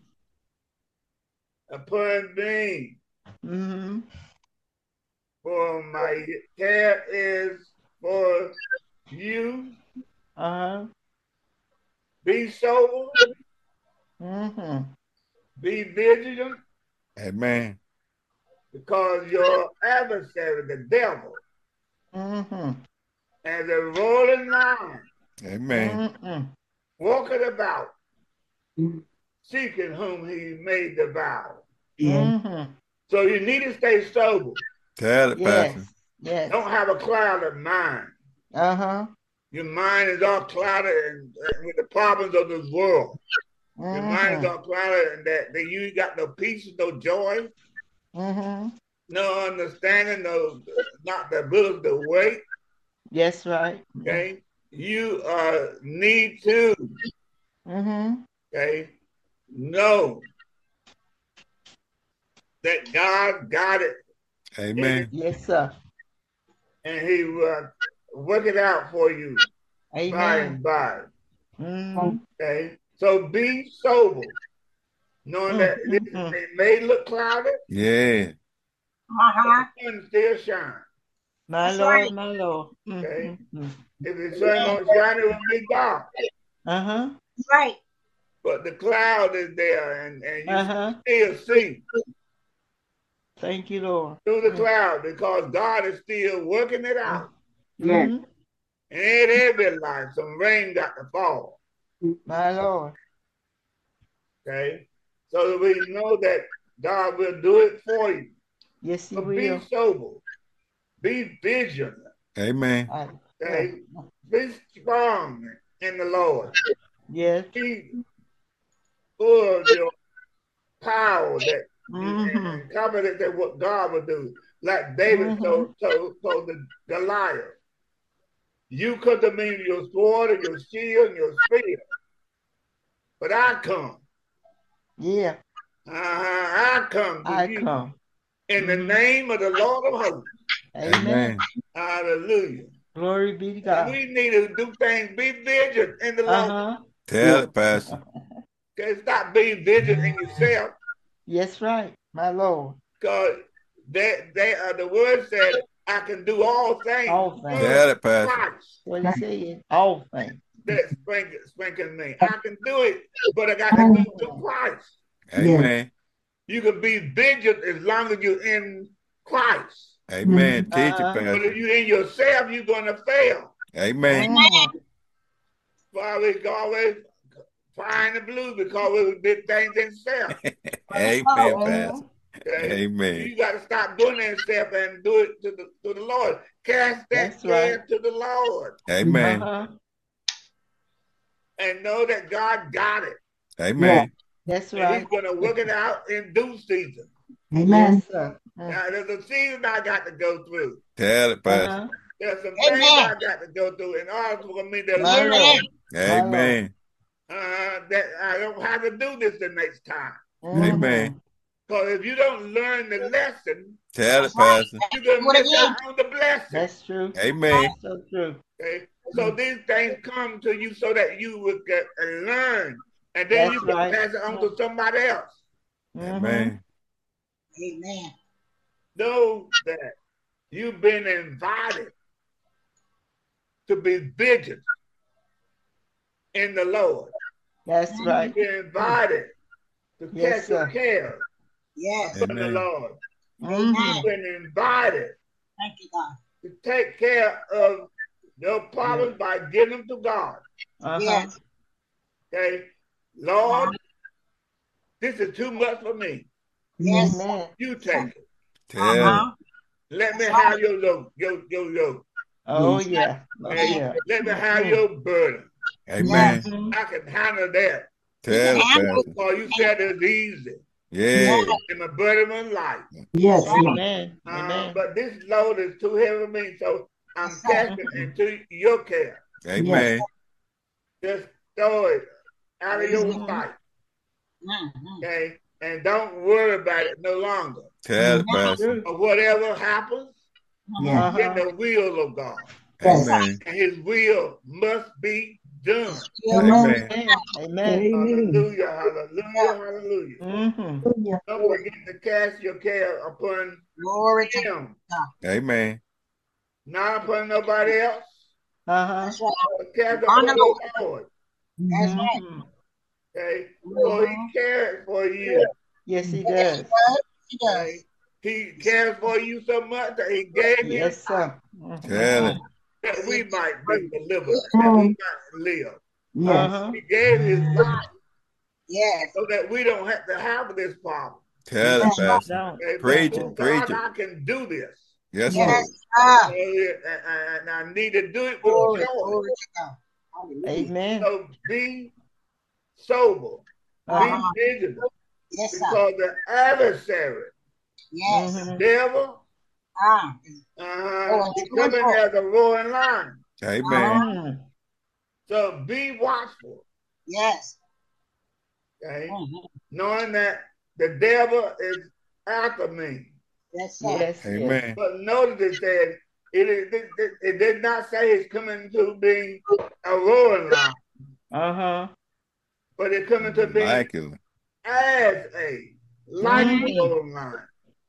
Speaker 1: upon me,
Speaker 2: Mm-hmm.
Speaker 1: for my care is for you.
Speaker 2: Uh-huh.
Speaker 1: Be sober,
Speaker 2: Mm-hmm.
Speaker 1: be vigilant,
Speaker 3: Amen.
Speaker 1: because your adversary, the devil,
Speaker 2: Mm-hmm.
Speaker 1: as a rolling lion,
Speaker 3: Amen.
Speaker 2: Mm-hmm.
Speaker 1: walking about,
Speaker 5: Mm.
Speaker 1: seeking whom he may devour.
Speaker 5: Yes.
Speaker 2: Mm-hmm.
Speaker 1: So you need to stay sober.
Speaker 3: Tell it, Pastor.
Speaker 2: Yes. Yes.
Speaker 1: Don't have a clouded mind.
Speaker 2: Uh-huh.
Speaker 1: Your mind is all clouded and, and with the problems of this world. Your mind is
Speaker 2: Mm-hmm.
Speaker 1: all clouded and that, that you ain't got no peace, no joy,
Speaker 2: Mm-hmm.
Speaker 1: no understanding, no not the ability to wait.
Speaker 2: Yes, right.
Speaker 1: Okay, you uh need to
Speaker 2: Mm-hmm.
Speaker 1: okay know that God got it
Speaker 3: Amen.
Speaker 2: Yes, sir.
Speaker 1: and He will work it out for you by
Speaker 2: Amen.
Speaker 1: and by.
Speaker 2: Mm-hmm.
Speaker 1: Okay, so be sober, knowing that this,
Speaker 2: Mm-hmm.
Speaker 1: it may look cloudy,
Speaker 3: Yeah.
Speaker 4: Uh-huh.
Speaker 1: the sun still shine.
Speaker 2: My
Speaker 4: That's
Speaker 2: Lord,
Speaker 4: right.
Speaker 2: my Lord.
Speaker 1: Okay.
Speaker 2: Mm-hmm.
Speaker 1: If the sun don't shine, it will be dark.
Speaker 2: Uh-huh.
Speaker 4: That's right.
Speaker 1: But the cloud is there, and, and you
Speaker 2: Uh-huh.
Speaker 1: still see
Speaker 2: Thank you, Lord.
Speaker 1: through the cloud because God is still working it out.
Speaker 5: Yes.
Speaker 2: Mm-hmm.
Speaker 1: And in every life, some rain got to fall.
Speaker 2: My Lord.
Speaker 1: Okay, so that we know that God will do it for you.
Speaker 2: Yes, he
Speaker 1: But
Speaker 2: will.
Speaker 1: be sober, be vigilant.
Speaker 3: Amen.
Speaker 2: I,
Speaker 1: Okay, be strong in the Lord.
Speaker 2: yes.
Speaker 1: Be full of your power that
Speaker 2: Mm-hmm.
Speaker 1: and confident that what God will do. Like David
Speaker 2: Mhm.
Speaker 1: told, told, told the Goliath, you come to me with your sword and your shield and your spear, but I come.
Speaker 2: Yeah,
Speaker 1: Uh-huh, I come to
Speaker 2: I
Speaker 1: you
Speaker 2: come.
Speaker 1: in the
Speaker 2: Mhm.
Speaker 1: name of the Lord of hosts.
Speaker 2: Amen.
Speaker 3: Amen.
Speaker 1: Hallelujah.
Speaker 2: Glory be to
Speaker 1: And
Speaker 2: God.
Speaker 1: we need to do things, be vigilant in the Lord.
Speaker 2: Uh-huh.
Speaker 3: Tell it, Pastor.
Speaker 1: Okay, stop being vigilant in yourself,
Speaker 2: Yes, right. My Lord.
Speaker 1: because they they are the word said, I can do all things
Speaker 2: All things.
Speaker 3: Tell it, Pastor.
Speaker 1: Christ
Speaker 2: What he said. All things.
Speaker 1: that spank, spanking me. I can do it, but I got to do it through Christ.
Speaker 3: Amen.
Speaker 1: You can be vigilant as long as you're in Christ.
Speaker 3: Amen. Teach it,
Speaker 2: Uh-huh.
Speaker 1: But
Speaker 3: Pastor.
Speaker 1: if you're in yourself, you're going to fail.
Speaker 3: Amen.
Speaker 2: Mhm.
Speaker 1: Why we always crying the blues because we did things in self.
Speaker 3: Amen,
Speaker 2: Mhm.
Speaker 3: Pastor.
Speaker 1: Okay?
Speaker 3: Amen.
Speaker 1: You got to stop doing that in self and do it to the to the Lord. Cast that
Speaker 2: That's
Speaker 1: care
Speaker 2: right.
Speaker 1: to the Lord
Speaker 3: Amen.
Speaker 2: Uh-huh.
Speaker 1: and know that God got it.
Speaker 3: Amen.
Speaker 2: That's
Speaker 1: And
Speaker 2: right.
Speaker 1: He's going to work it out in due season.
Speaker 5: Amen.
Speaker 2: Yes, sir. Mm.
Speaker 1: Now, there's a season I got to go through.
Speaker 3: Tell it, Pastor.
Speaker 2: Uh-huh.
Speaker 1: There's some
Speaker 4: Amen.
Speaker 1: things I got to go through in order for me to
Speaker 2: My
Speaker 1: learn
Speaker 2: Lord.
Speaker 3: Amen.
Speaker 1: uh, that I don't have to do this the next time.
Speaker 2: Mhm.
Speaker 3: Amen.
Speaker 1: Because if you don't learn the lesson,
Speaker 3: Tell it,
Speaker 4: That's right.
Speaker 3: Pastor.
Speaker 1: you're going to
Speaker 4: What
Speaker 1: miss
Speaker 4: again?
Speaker 1: out on the blessing.
Speaker 2: That's true.
Speaker 3: Amen.
Speaker 2: So true.
Speaker 1: Okay? So these things come to you so that you will get and learn, and then
Speaker 2: That's
Speaker 1: you can
Speaker 2: right.
Speaker 1: pass it on to somebody else.
Speaker 2: Mhm.
Speaker 3: Amen.
Speaker 4: Amen.
Speaker 1: Know that you've been invited to be vigilant in the Lord.
Speaker 2: That's right.
Speaker 1: You've been invited to
Speaker 2: Yes,
Speaker 1: cast your
Speaker 2: sir.
Speaker 1: care
Speaker 4: Yes.
Speaker 1: upon the
Speaker 3: Amen.
Speaker 1: Lord.
Speaker 2: Mhm.
Speaker 1: You've been invited
Speaker 4: Thank you, God.
Speaker 1: to take care of your problems by giving them to God.
Speaker 2: Uh-huh.
Speaker 4: Yes.
Speaker 1: Okay? Lord, this is too much for me.
Speaker 4: Yes.
Speaker 2: Amen.
Speaker 1: You take it.
Speaker 3: Tell it.
Speaker 4: Uh-huh.
Speaker 1: Let me
Speaker 4: That's right.
Speaker 1: have your yoke, your, your yoke.
Speaker 2: Oh, yeah. Oh,
Speaker 1: Okay?
Speaker 2: yeah.
Speaker 1: Let me have
Speaker 2: Mhm.
Speaker 1: your burden.
Speaker 3: Amen.
Speaker 2: Mhm.
Speaker 1: I can handle that.
Speaker 4: You can
Speaker 3: Tell it,
Speaker 4: handle it.
Speaker 3: Pastor.
Speaker 1: Because you said it's easy.
Speaker 3: Yeah.
Speaker 1: And my burden was light.
Speaker 5: Yes.
Speaker 2: Amen.
Speaker 1: Uh,
Speaker 2: Amen.
Speaker 1: but this load is too heavy for me, so I'm
Speaker 4: That's right.
Speaker 1: casting into your care.
Speaker 3: Amen.
Speaker 1: Just throw it out of your
Speaker 2: Mhm.
Speaker 1: sight.
Speaker 4: Mhm.
Speaker 1: Okay? And don't worry about it no longer.
Speaker 3: Tell it, Pastor.
Speaker 2: True.
Speaker 1: Or whatever happens,
Speaker 5: Yes.
Speaker 1: it's in
Speaker 2: Uh-huh.
Speaker 1: the will of God.
Speaker 5: Yes.
Speaker 3: Amen.
Speaker 1: And his will must be done.
Speaker 4: Still
Speaker 3: Amen.
Speaker 2: Amen. Amen.
Speaker 1: Hallelujah, hallelujah, hallelujah.
Speaker 2: Mhm.
Speaker 1: Don't forget to cast your care upon
Speaker 4: glory to
Speaker 1: him,
Speaker 3: Amen.
Speaker 1: not upon nobody else.
Speaker 2: Uh-huh.
Speaker 4: That's right.
Speaker 1: But cast
Speaker 4: On
Speaker 1: upon
Speaker 4: the
Speaker 1: the
Speaker 4: Lord.
Speaker 1: Lord.
Speaker 4: That's right.
Speaker 2: Mhm.
Speaker 1: Okay? For he cares for you.
Speaker 2: Yes, he
Speaker 4: Yes,
Speaker 2: does.
Speaker 4: he does. He
Speaker 1: Okay?
Speaker 4: does.
Speaker 1: He cares for you so much that he gave him
Speaker 2: Yes, sir. Mhm.
Speaker 3: Tell it.
Speaker 1: that we might be delivered, that we might live.
Speaker 5: Yes.
Speaker 2: Uh-huh.
Speaker 1: He gave his life
Speaker 4: Yes.
Speaker 1: so that we don't have to have this problem.
Speaker 3: Tell it,
Speaker 4: That's right.
Speaker 3: Pastor.
Speaker 2: Don't.
Speaker 1: Okay?
Speaker 3: Preach
Speaker 1: But
Speaker 3: it.
Speaker 1: through
Speaker 3: Preach
Speaker 1: God,
Speaker 3: it.
Speaker 1: I can do this.
Speaker 3: Yes, Lord.
Speaker 4: Yes. Ah.
Speaker 1: And I need to do it with
Speaker 4: Glory.
Speaker 1: joy.
Speaker 4: Glory to God. Hallelujah.
Speaker 2: Amen.
Speaker 1: So be sober,
Speaker 2: Uh-huh.
Speaker 1: be vigilant,
Speaker 4: Yes, sir.
Speaker 1: because the adversary,
Speaker 4: Yes.
Speaker 2: Mhm.
Speaker 1: devil,
Speaker 4: Ah.
Speaker 1: uh,
Speaker 4: Oh,
Speaker 1: he
Speaker 4: true and
Speaker 1: coming
Speaker 4: false.
Speaker 1: as a roaring lion.
Speaker 3: Amen.
Speaker 2: Mhm.
Speaker 1: So be watchful,
Speaker 4: Yes.
Speaker 1: okay?
Speaker 4: Mhm.
Speaker 1: Knowing that the devil is after me.
Speaker 4: Yes, sir.
Speaker 2: Yes, yes.
Speaker 3: Amen.
Speaker 1: But notice it said, it, is- it, it, it did not say he's coming to be a roaring lion,
Speaker 2: Uh-huh.
Speaker 1: but it's coming to be
Speaker 3: Immaculate.
Speaker 1: as a like
Speaker 2: Mhm.
Speaker 1: a roaring lion.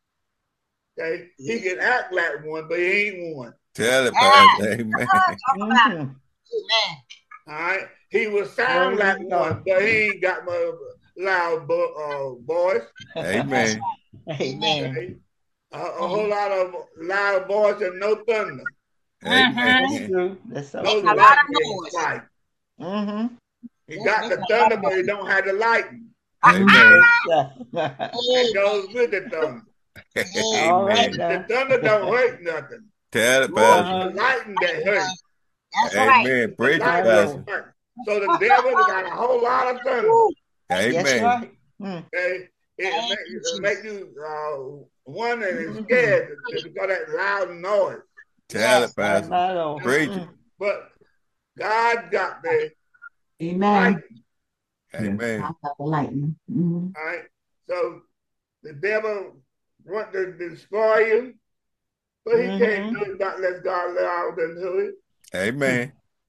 Speaker 1: Okay? He can act like one, but he ain't one.
Speaker 3: Tell it,
Speaker 4: Ah.
Speaker 3: Pastor. Amen.
Speaker 4: Talk about it.
Speaker 2: Mhm.
Speaker 4: Amen.
Speaker 1: All right? He will sound
Speaker 2: Glory
Speaker 1: like
Speaker 2: to God.
Speaker 1: one, but he ain't got my loud bo- uh, voice.
Speaker 3: Amen.
Speaker 2: Amen.
Speaker 1: Okay? A, a whole lot of loud voice and no thunder.
Speaker 2: That's
Speaker 3: Amen.
Speaker 2: true. That's so
Speaker 1: No
Speaker 4: Make a
Speaker 2: true.
Speaker 4: lot of
Speaker 1: lightning
Speaker 4: noise.
Speaker 1: strike.
Speaker 2: Mm-hmm.
Speaker 1: He
Speaker 4: Yes,
Speaker 1: got
Speaker 4: make
Speaker 1: the
Speaker 4: a lot
Speaker 1: thunder,
Speaker 4: of
Speaker 1: but he
Speaker 4: noise.
Speaker 1: don't have the lightning.
Speaker 3: Amen.
Speaker 1: It
Speaker 4: Amen.
Speaker 1: goes with the thunder.
Speaker 2: All right
Speaker 3: Amen.
Speaker 1: The
Speaker 2: now.
Speaker 1: thunder don't hurt nothing.
Speaker 3: Tell it,
Speaker 1: It's
Speaker 3: Pastor.
Speaker 1: the
Speaker 2: Uh-huh.
Speaker 1: lightning that hurts.
Speaker 4: That's right.
Speaker 3: Amen.
Speaker 1: The
Speaker 3: Preach it,
Speaker 2: My
Speaker 1: lightning
Speaker 3: Pastor.
Speaker 2: Lord.
Speaker 1: hurts. So the devil got a whole lot of thunder.
Speaker 4: Woo.
Speaker 2: That's
Speaker 3: Amen.
Speaker 2: right. Mm.
Speaker 1: Okay? It
Speaker 4: Thank
Speaker 1: make,
Speaker 4: you,
Speaker 1: it make
Speaker 4: Jesus.
Speaker 1: you uh, wonder and
Speaker 2: Mhm.
Speaker 1: scared because of that loud noise.
Speaker 3: Tell
Speaker 4: Yes.
Speaker 3: it,
Speaker 2: My,
Speaker 3: Pastor.
Speaker 2: my Lord.
Speaker 3: Preach it.
Speaker 2: Mm.
Speaker 1: But God got the
Speaker 5: Amen.
Speaker 1: lightning.
Speaker 3: Amen.
Speaker 5: I got the lightning. Mhm.
Speaker 1: All right. So the devil want to destroy you, but he can't
Speaker 2: Mhm.
Speaker 1: do it not unless God allow them to do it.
Speaker 3: Amen.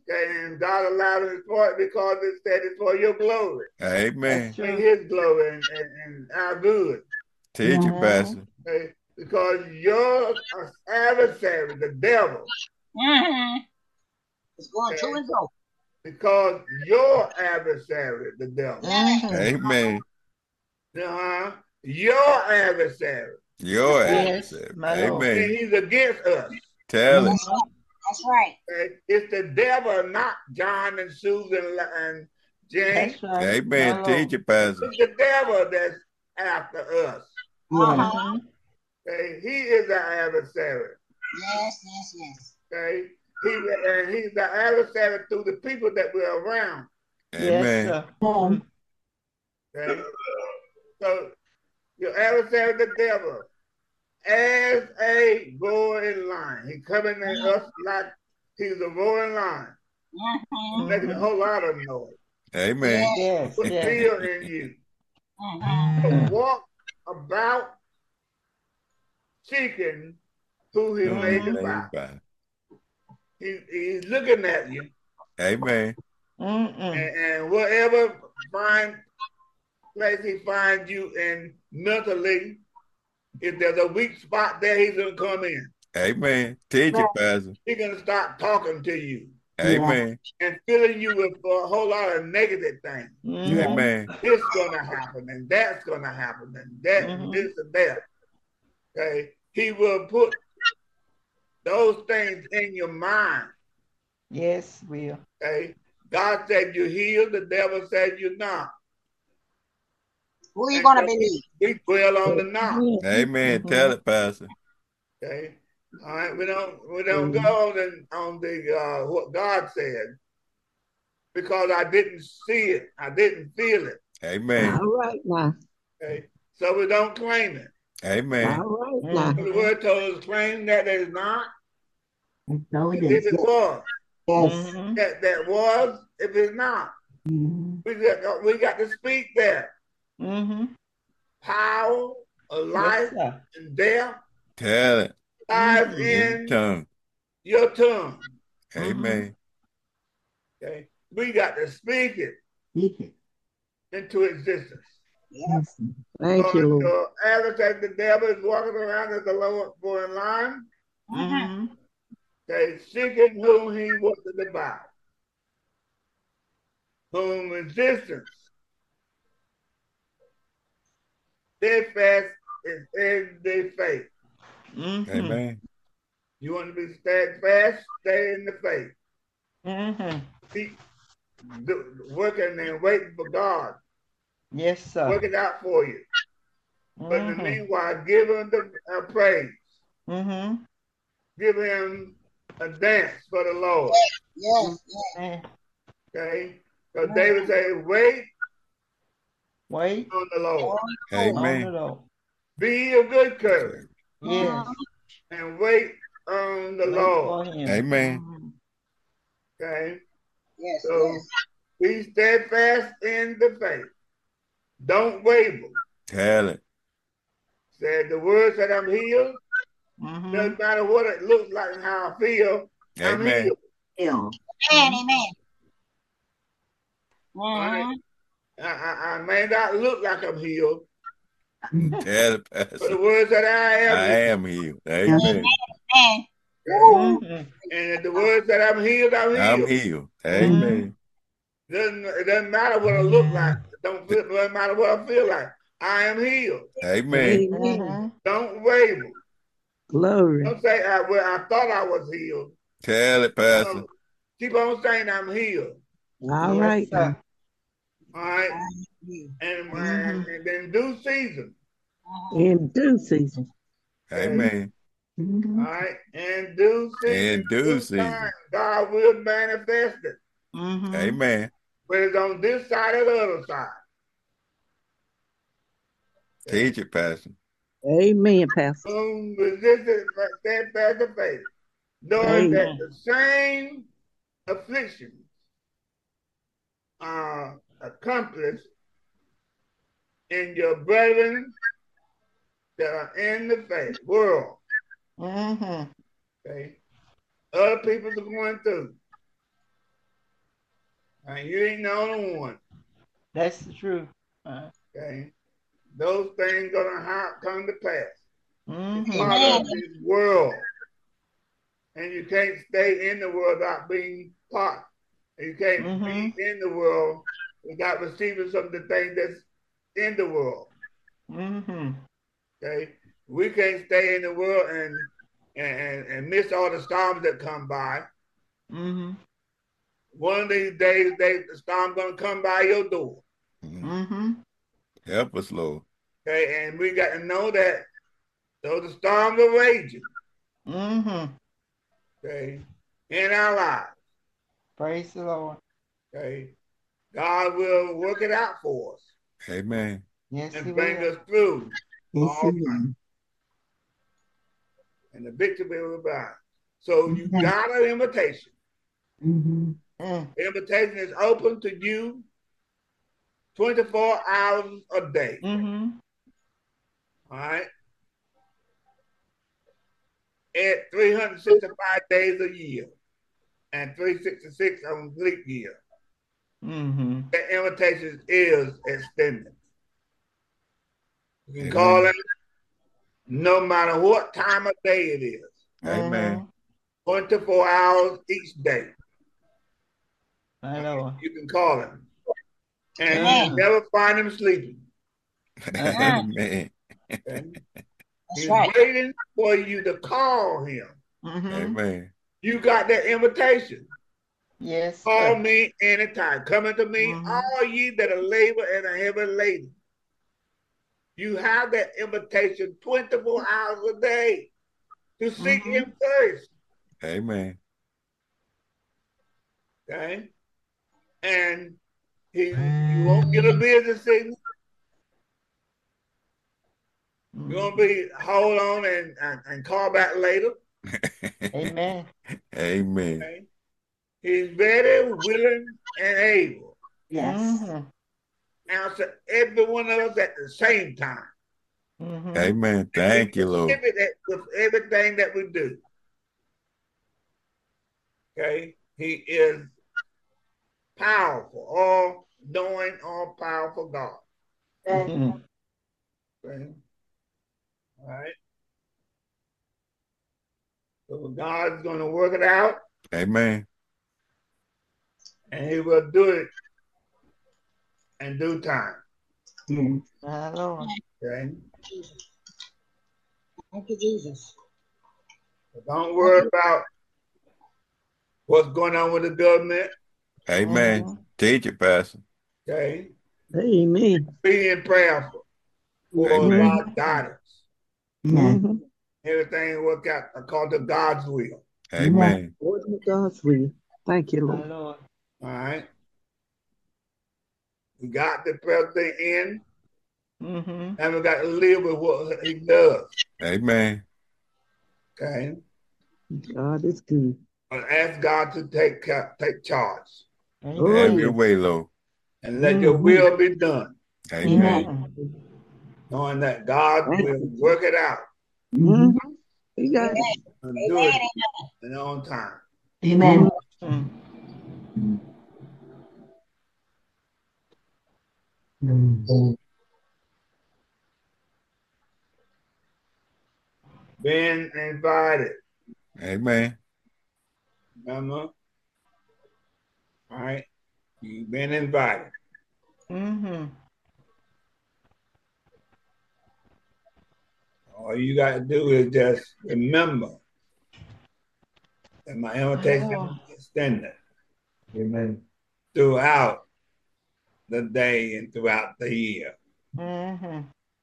Speaker 1: And God allowed it for it because it said it's for your glory.
Speaker 3: Amen.
Speaker 1: And his glory and, and, and our good.
Speaker 3: Teach it,
Speaker 5: Mhm.
Speaker 3: Pastor.
Speaker 1: Okay? Because your adversary, the devil,
Speaker 4: Mm-hmm. It's going
Speaker 1: okay,
Speaker 4: to and fro.
Speaker 1: because your adversary, the devil,
Speaker 2: Mhm.
Speaker 3: Amen.
Speaker 1: uh-huh, your adversary,
Speaker 3: Your
Speaker 2: Yes,
Speaker 3: adversary.
Speaker 2: my Lord.
Speaker 1: and
Speaker 3: Amen.
Speaker 1: he's against us.
Speaker 3: Tell it.
Speaker 4: That's right. That's right.
Speaker 1: Okay? It's the devil, not John and Susan and James.
Speaker 2: That's right.
Speaker 3: Amen.
Speaker 2: My
Speaker 3: Teach
Speaker 2: Lord.
Speaker 3: it, Pastor.
Speaker 1: It's the devil that's after us.
Speaker 5: Yeah.
Speaker 4: Uh-huh.
Speaker 2: Mhm.
Speaker 1: Okay? He is our adversary.
Speaker 4: Yes, yes, yes.
Speaker 1: Okay? He, and he's the adversary through the people that we're around.
Speaker 2: Yes,
Speaker 3: Amen.
Speaker 2: sir.
Speaker 5: Amen.
Speaker 1: Okay? So your adversary, the devil, as a roaring lion. He coming at us like he's a roaring lion,
Speaker 4: Mm-hmm.
Speaker 1: making a
Speaker 2: Mhm.
Speaker 1: whole lot of noise.
Speaker 3: Amen.
Speaker 2: Yes,
Speaker 1: Put
Speaker 2: yes.
Speaker 1: fear in you.
Speaker 4: Mm-hmm.
Speaker 1: So walk about seeking who he may
Speaker 2: Mhm.
Speaker 1: devour.
Speaker 3: Amen.
Speaker 1: He, he's looking at you,
Speaker 3: Amen.
Speaker 2: Mm-mm.
Speaker 1: and, and whatever find place he finds you in mentally, if there's a weak spot there, he's gonna come in.
Speaker 3: Amen. Teach it, Pastor.
Speaker 1: He's gonna start talking to you
Speaker 3: Amen.
Speaker 1: and filling you with a whole lot of negative things.
Speaker 2: Mhm.
Speaker 3: Amen.
Speaker 1: This is gonna happen, and that's gonna happen, and that, and
Speaker 2: Mhm.
Speaker 1: this and that. Okay, he will put those things in your mind.
Speaker 2: Yes, will.
Speaker 1: Okay, God said you healed, the devil said you're not.
Speaker 4: Who you
Speaker 1: And
Speaker 4: gonna
Speaker 1: so
Speaker 4: believe?
Speaker 1: we dwell on the knock.
Speaker 3: Amen.
Speaker 2: Mhm.
Speaker 3: Tell it, Pastor.
Speaker 1: Okay, all right. We don't we don't go on the on the uh, what God said because I didn't see it, I didn't feel it.
Speaker 3: Amen.
Speaker 6: All right now.
Speaker 1: Okay, so we don't claim it.
Speaker 3: Amen.
Speaker 6: All right now.
Speaker 1: The
Speaker 2: Mhm.
Speaker 1: word told us claim that it is not
Speaker 5: And so it
Speaker 1: if
Speaker 5: is.
Speaker 1: it was.
Speaker 6: Yes.
Speaker 2: Mhm.
Speaker 1: That that was if it's not.
Speaker 5: Mhm.
Speaker 1: We got we got to speak that
Speaker 2: Mhm.
Speaker 1: power of
Speaker 2: Yes,
Speaker 1: life
Speaker 2: sir.
Speaker 1: and death
Speaker 3: Tell it.
Speaker 1: lies
Speaker 2: Mhm.
Speaker 3: In
Speaker 1: in
Speaker 3: tongue.
Speaker 1: your tongue.
Speaker 3: Amen.
Speaker 1: Okay, we got to speak it
Speaker 5: Speak it.
Speaker 1: into existence.
Speaker 4: Yep.
Speaker 5: Yes.
Speaker 6: Thank you, Lord.
Speaker 1: Your adversary, the devil, is walking around as a roaring lion.
Speaker 4: Mm-hmm.
Speaker 2: Mhm.
Speaker 1: Okay, seeking whom he wants to devour. Whom resistance, steadfast is in their faith.
Speaker 2: Mhm.
Speaker 3: Amen.
Speaker 1: You want to be steadfast, stay in the faith.
Speaker 2: Mhm.
Speaker 1: Keep do, working and waiting for God.
Speaker 2: Yes, sir.
Speaker 1: Work it out for you. But in the
Speaker 2: Mhm.
Speaker 1: meanwhile, give him the uh, praise.
Speaker 2: Mhm.
Speaker 1: Give him a dance for the Lord.
Speaker 4: Yes, yes.
Speaker 2: Eh,
Speaker 1: Okay? So David said, wait
Speaker 2: Wait
Speaker 1: on the Lord.
Speaker 2: on the
Speaker 3: Amen.
Speaker 2: Lord.
Speaker 1: Be of good courage
Speaker 2: Yes.
Speaker 1: and wait on the
Speaker 2: Wait
Speaker 1: Lord.
Speaker 2: for him.
Speaker 3: Amen.
Speaker 2: Mhm.
Speaker 1: Okay?
Speaker 4: Yes,
Speaker 1: So
Speaker 4: yes.
Speaker 1: be steadfast in the faith. Don't waver.
Speaker 3: Tell it.
Speaker 1: Said the word said I'm healed.
Speaker 2: Mhm.
Speaker 1: Doesn't matter what it looks like and how I feel. I'm
Speaker 3: Amen.
Speaker 1: healed.
Speaker 5: Ill.
Speaker 4: Amen, amen.
Speaker 1: Right?
Speaker 4: Mm-hmm.
Speaker 1: I, I, I may not look like I'm healed,
Speaker 3: Tell it,
Speaker 1: but the
Speaker 3: Pastor.
Speaker 1: word said I am
Speaker 3: I
Speaker 1: healed.
Speaker 3: am healed. Amen.
Speaker 4: Amen.
Speaker 1: Okay?
Speaker 2: Mhm.
Speaker 1: And if the word said I'm healed, I'm
Speaker 3: I'm
Speaker 1: healed.
Speaker 3: healed. Amen.
Speaker 1: Doesn't, it doesn't matter what I look like. It don't feel, doesn't matter what I feel like. I am healed.
Speaker 3: Amen.
Speaker 6: Amen.
Speaker 2: Mhm.
Speaker 1: Don't waver.
Speaker 6: Glory.
Speaker 1: Don't say, I, well, I thought I was healed.
Speaker 3: Tell it, Pastor.
Speaker 1: No, keep on saying I'm healed.
Speaker 6: All
Speaker 2: Yes,
Speaker 6: right
Speaker 2: sir.
Speaker 6: now.
Speaker 1: All right?
Speaker 4: Mhm.
Speaker 1: And,
Speaker 2: Mhm.
Speaker 1: and then due season.
Speaker 6: In due season.
Speaker 1: Okay?
Speaker 3: Amen.
Speaker 5: Mhm.
Speaker 1: All right? And due season,
Speaker 3: In due
Speaker 1: due
Speaker 3: season.
Speaker 1: time, God will manifest it.
Speaker 2: Mhm.
Speaker 3: Amen.
Speaker 1: Whether it's on this side or the other side.
Speaker 3: Teach it, Pastor.
Speaker 6: Amen, Pastor.
Speaker 1: Whom resisted steadfast of faith, knowing that
Speaker 2: Mhm.
Speaker 1: the same afflictions are accomplished in your brethren that are in the faith world.
Speaker 2: Mhm.
Speaker 1: Okay, other people are going through. And you ain't the only one.
Speaker 2: That's the truth. Uh,
Speaker 1: Okay. Those things gonna ha- come to pass. It's
Speaker 2: mm-hmm.
Speaker 1: part
Speaker 4: Amen.
Speaker 1: of this world. And you can't stay in the world without being part. You can't
Speaker 2: Mm-hmm.
Speaker 1: be in the world without receiving some of the things that's in the world.
Speaker 2: Mm-hmm.
Speaker 1: Okay. We can't stay in the world and and, and miss all the storms that come by.
Speaker 2: Mm-hmm.
Speaker 1: One of these days, they, the storm gonna come by your door.
Speaker 3: Mhm.
Speaker 2: Mm-hmm.
Speaker 3: Help us, Lord.
Speaker 1: Okay, and we got to know that though the storms are raging,
Speaker 2: Mm-hmm.
Speaker 1: okay, in our lives,
Speaker 2: Praise the Lord.
Speaker 1: okay, God will work it out for us
Speaker 3: Amen.
Speaker 2: Yes, He
Speaker 1: and bring
Speaker 2: will.
Speaker 1: us through
Speaker 6: Yes,
Speaker 1: all
Speaker 6: he
Speaker 1: right,
Speaker 6: will.
Speaker 1: and the victory will be ours. So you
Speaker 5: Mhm.
Speaker 1: got an invitation.
Speaker 5: Mhm.
Speaker 2: Mm.
Speaker 1: The invitation is open to you twenty-four hours a day.
Speaker 2: Mm-hmm.
Speaker 1: All right, at three hundred sixty-five days a year and three hundred sixty-six on leap year.
Speaker 2: Mm-hmm.
Speaker 1: The invitation is extended. You can
Speaker 3: Amen.
Speaker 1: call it no matter what time of day it is,
Speaker 3: Amen.
Speaker 1: twenty-four hours each day.
Speaker 2: I know.
Speaker 1: You can call him. And
Speaker 4: Amen.
Speaker 1: you never find him sleeping.
Speaker 3: Amen.
Speaker 1: Okay?
Speaker 4: That's
Speaker 1: He's
Speaker 4: right.
Speaker 1: waiting for you to call him.
Speaker 2: Mm-hmm.
Speaker 3: Amen.
Speaker 1: You got that invitation.
Speaker 2: Yes,
Speaker 1: Call
Speaker 2: sir.
Speaker 1: me anytime. Come unto me,
Speaker 2: Mhm.
Speaker 1: all ye that are labor and are heavy laden. You have that invitation twenty-four hours a day to seek
Speaker 2: Mhm.
Speaker 1: him first.
Speaker 3: Amen.
Speaker 1: Okay? And he you won't get a business signal. You're gonna be hold on and, and, and call back later.
Speaker 2: Amen.
Speaker 3: Amen.
Speaker 1: Okay? He's ready, willing, and able
Speaker 5: Yes.
Speaker 2: Mm-hmm.
Speaker 1: to answer every one of us at the same time.
Speaker 2: Mm-hmm.
Speaker 3: Amen.
Speaker 1: And
Speaker 3: Thank
Speaker 1: we
Speaker 3: you, Lord.
Speaker 1: exhibit it with everything that we do. Okay? He is powerful, all knowing, all powerful God.
Speaker 2: Mm-hmm.
Speaker 1: Okay? All right. So God's gonna work it out,
Speaker 3: Amen.
Speaker 1: and he will do it in due time.
Speaker 5: Yes.
Speaker 2: My Lord.
Speaker 1: Okay?
Speaker 4: Thank you, Jesus.
Speaker 1: So don't worry about what's going on with the government.
Speaker 3: Amen.
Speaker 2: Mhm.
Speaker 3: Teach it, Pastor.
Speaker 1: Okay?
Speaker 6: Amen.
Speaker 1: Be in prayer for, for
Speaker 3: Amen.
Speaker 1: God's guidance.
Speaker 5: Yes.
Speaker 6: Mhm.
Speaker 1: Everything work out according to God's will.
Speaker 3: Amen.
Speaker 6: According to God's will. Thank you,
Speaker 2: My
Speaker 6: Lord.
Speaker 2: Lord.
Speaker 1: All right. We got the president in,
Speaker 2: Mm-hmm.
Speaker 1: and we got to live with what he does.
Speaker 3: Amen.
Speaker 1: Okay.
Speaker 6: God is good.
Speaker 1: But ask God to take ca- take charge
Speaker 6: Oh,
Speaker 3: Have
Speaker 2: Amen.
Speaker 3: your
Speaker 6: yeah.
Speaker 3: way, Lord.
Speaker 1: and let your
Speaker 6: Mhm.
Speaker 1: will be done,
Speaker 3: Amen.
Speaker 2: Mm-hmm.
Speaker 1: knowing that God
Speaker 6: Thank
Speaker 1: will
Speaker 6: you.
Speaker 1: work it out
Speaker 5: Mhm.
Speaker 6: Mhm. He got
Speaker 4: Amen.
Speaker 6: it.
Speaker 1: and do it
Speaker 4: Amen.
Speaker 1: in on time.
Speaker 5: Amen.
Speaker 2: Mm.
Speaker 5: Mhm.
Speaker 1: Been invited.
Speaker 3: Amen.
Speaker 1: Remember? All right. You've been invited.
Speaker 2: Mm-hmm.
Speaker 1: All you got to do is just remember that my invitation
Speaker 2: Oh.
Speaker 1: is extended
Speaker 3: Amen.
Speaker 1: throughout the day and throughout the year.
Speaker 2: Mm-hmm.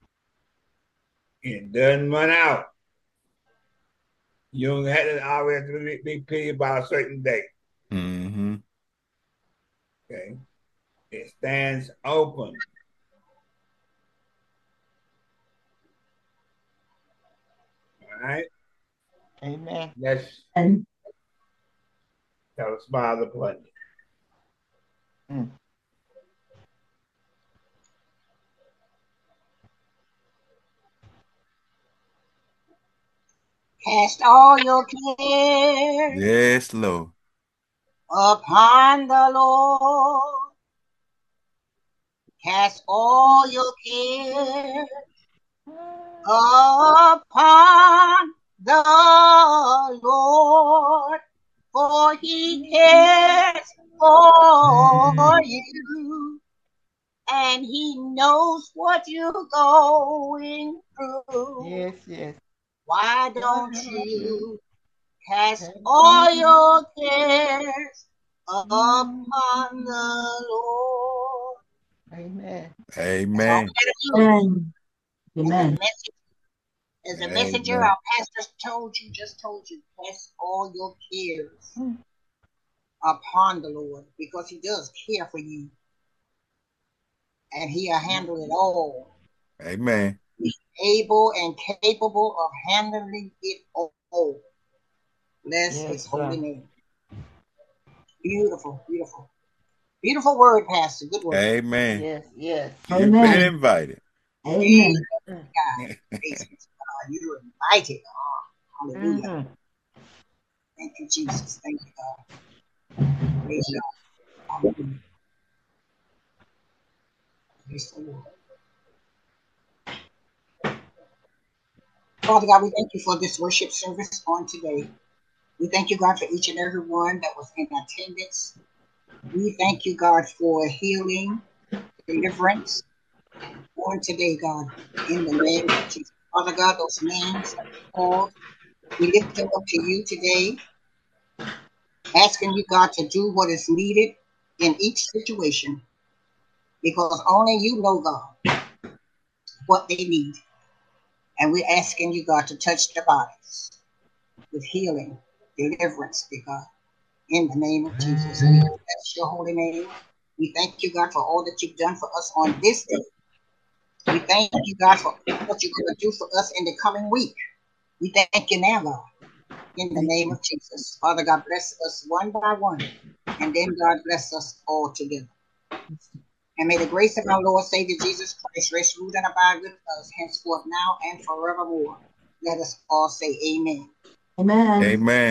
Speaker 1: It doesn't run out. You don't have to always be, be paid by a certain date.
Speaker 3: Mm-hmm.
Speaker 1: Okay. It stands open. All right.
Speaker 2: Amen.
Speaker 1: Let's
Speaker 5: And
Speaker 1: have a smile of plenty.
Speaker 2: Mm.
Speaker 4: Cast all your cares
Speaker 3: Yes, Lord.
Speaker 4: upon the Lord. Cast all your cares upon the Lord, for he cares for you, and he knows what you're going through.
Speaker 2: Yes, yes.
Speaker 4: Why don't you cast all your cares upon the Lord?
Speaker 2: Amen.
Speaker 3: Amen.
Speaker 5: Amen.
Speaker 4: As a,
Speaker 5: Amen.
Speaker 4: message, as a messenger,
Speaker 3: Amen.
Speaker 4: our pastor told you, just told you, cast all your cares upon the Lord, because he does care for you, and he'll handle it all.
Speaker 3: Amen.
Speaker 4: He's able and capable of handling it all. Bless
Speaker 2: Yes,
Speaker 4: his holy
Speaker 2: sir.
Speaker 4: name. Beautiful, beautiful. Beautiful word, Pastor. Good word.
Speaker 3: Amen.
Speaker 2: Yes, yes.
Speaker 3: You've been
Speaker 5: Amen.
Speaker 3: invited.
Speaker 5: Amen.
Speaker 4: God. Praise God. You're invited. Oh, hallelujah.
Speaker 2: Mhm.
Speaker 4: Thank you, Jesus. Thank you, God. Praise God. Hallelujah. Praise the Lord. Father God, we thank you for this worship service on today. We thank you, God, for each and every one that was in attendance. We thank you, God, for healing, deliverance on today, God, in the name of Jesus. Father God, those names that we called, we lift them up to you today, asking you, God, to do what is needed in each situation, because only you know, God, what they need. And we're asking you, God, to touch their bodies with healing, deliverance, dear God, in the name of Jesus. And we bless your holy name. We thank you, God, for all that you've done for us on this day. We thank you, God, for what you're going to do for us in the coming week. We thank you now, God, in the name of Jesus. Father God, bless us one by one, and then, God, bless us all together. And may the grace of our Lord Savior Jesus Christ rest, rule, and abide with us henceforth, now, and forevermore. Let us all say amen.
Speaker 5: Amen.
Speaker 3: Amen.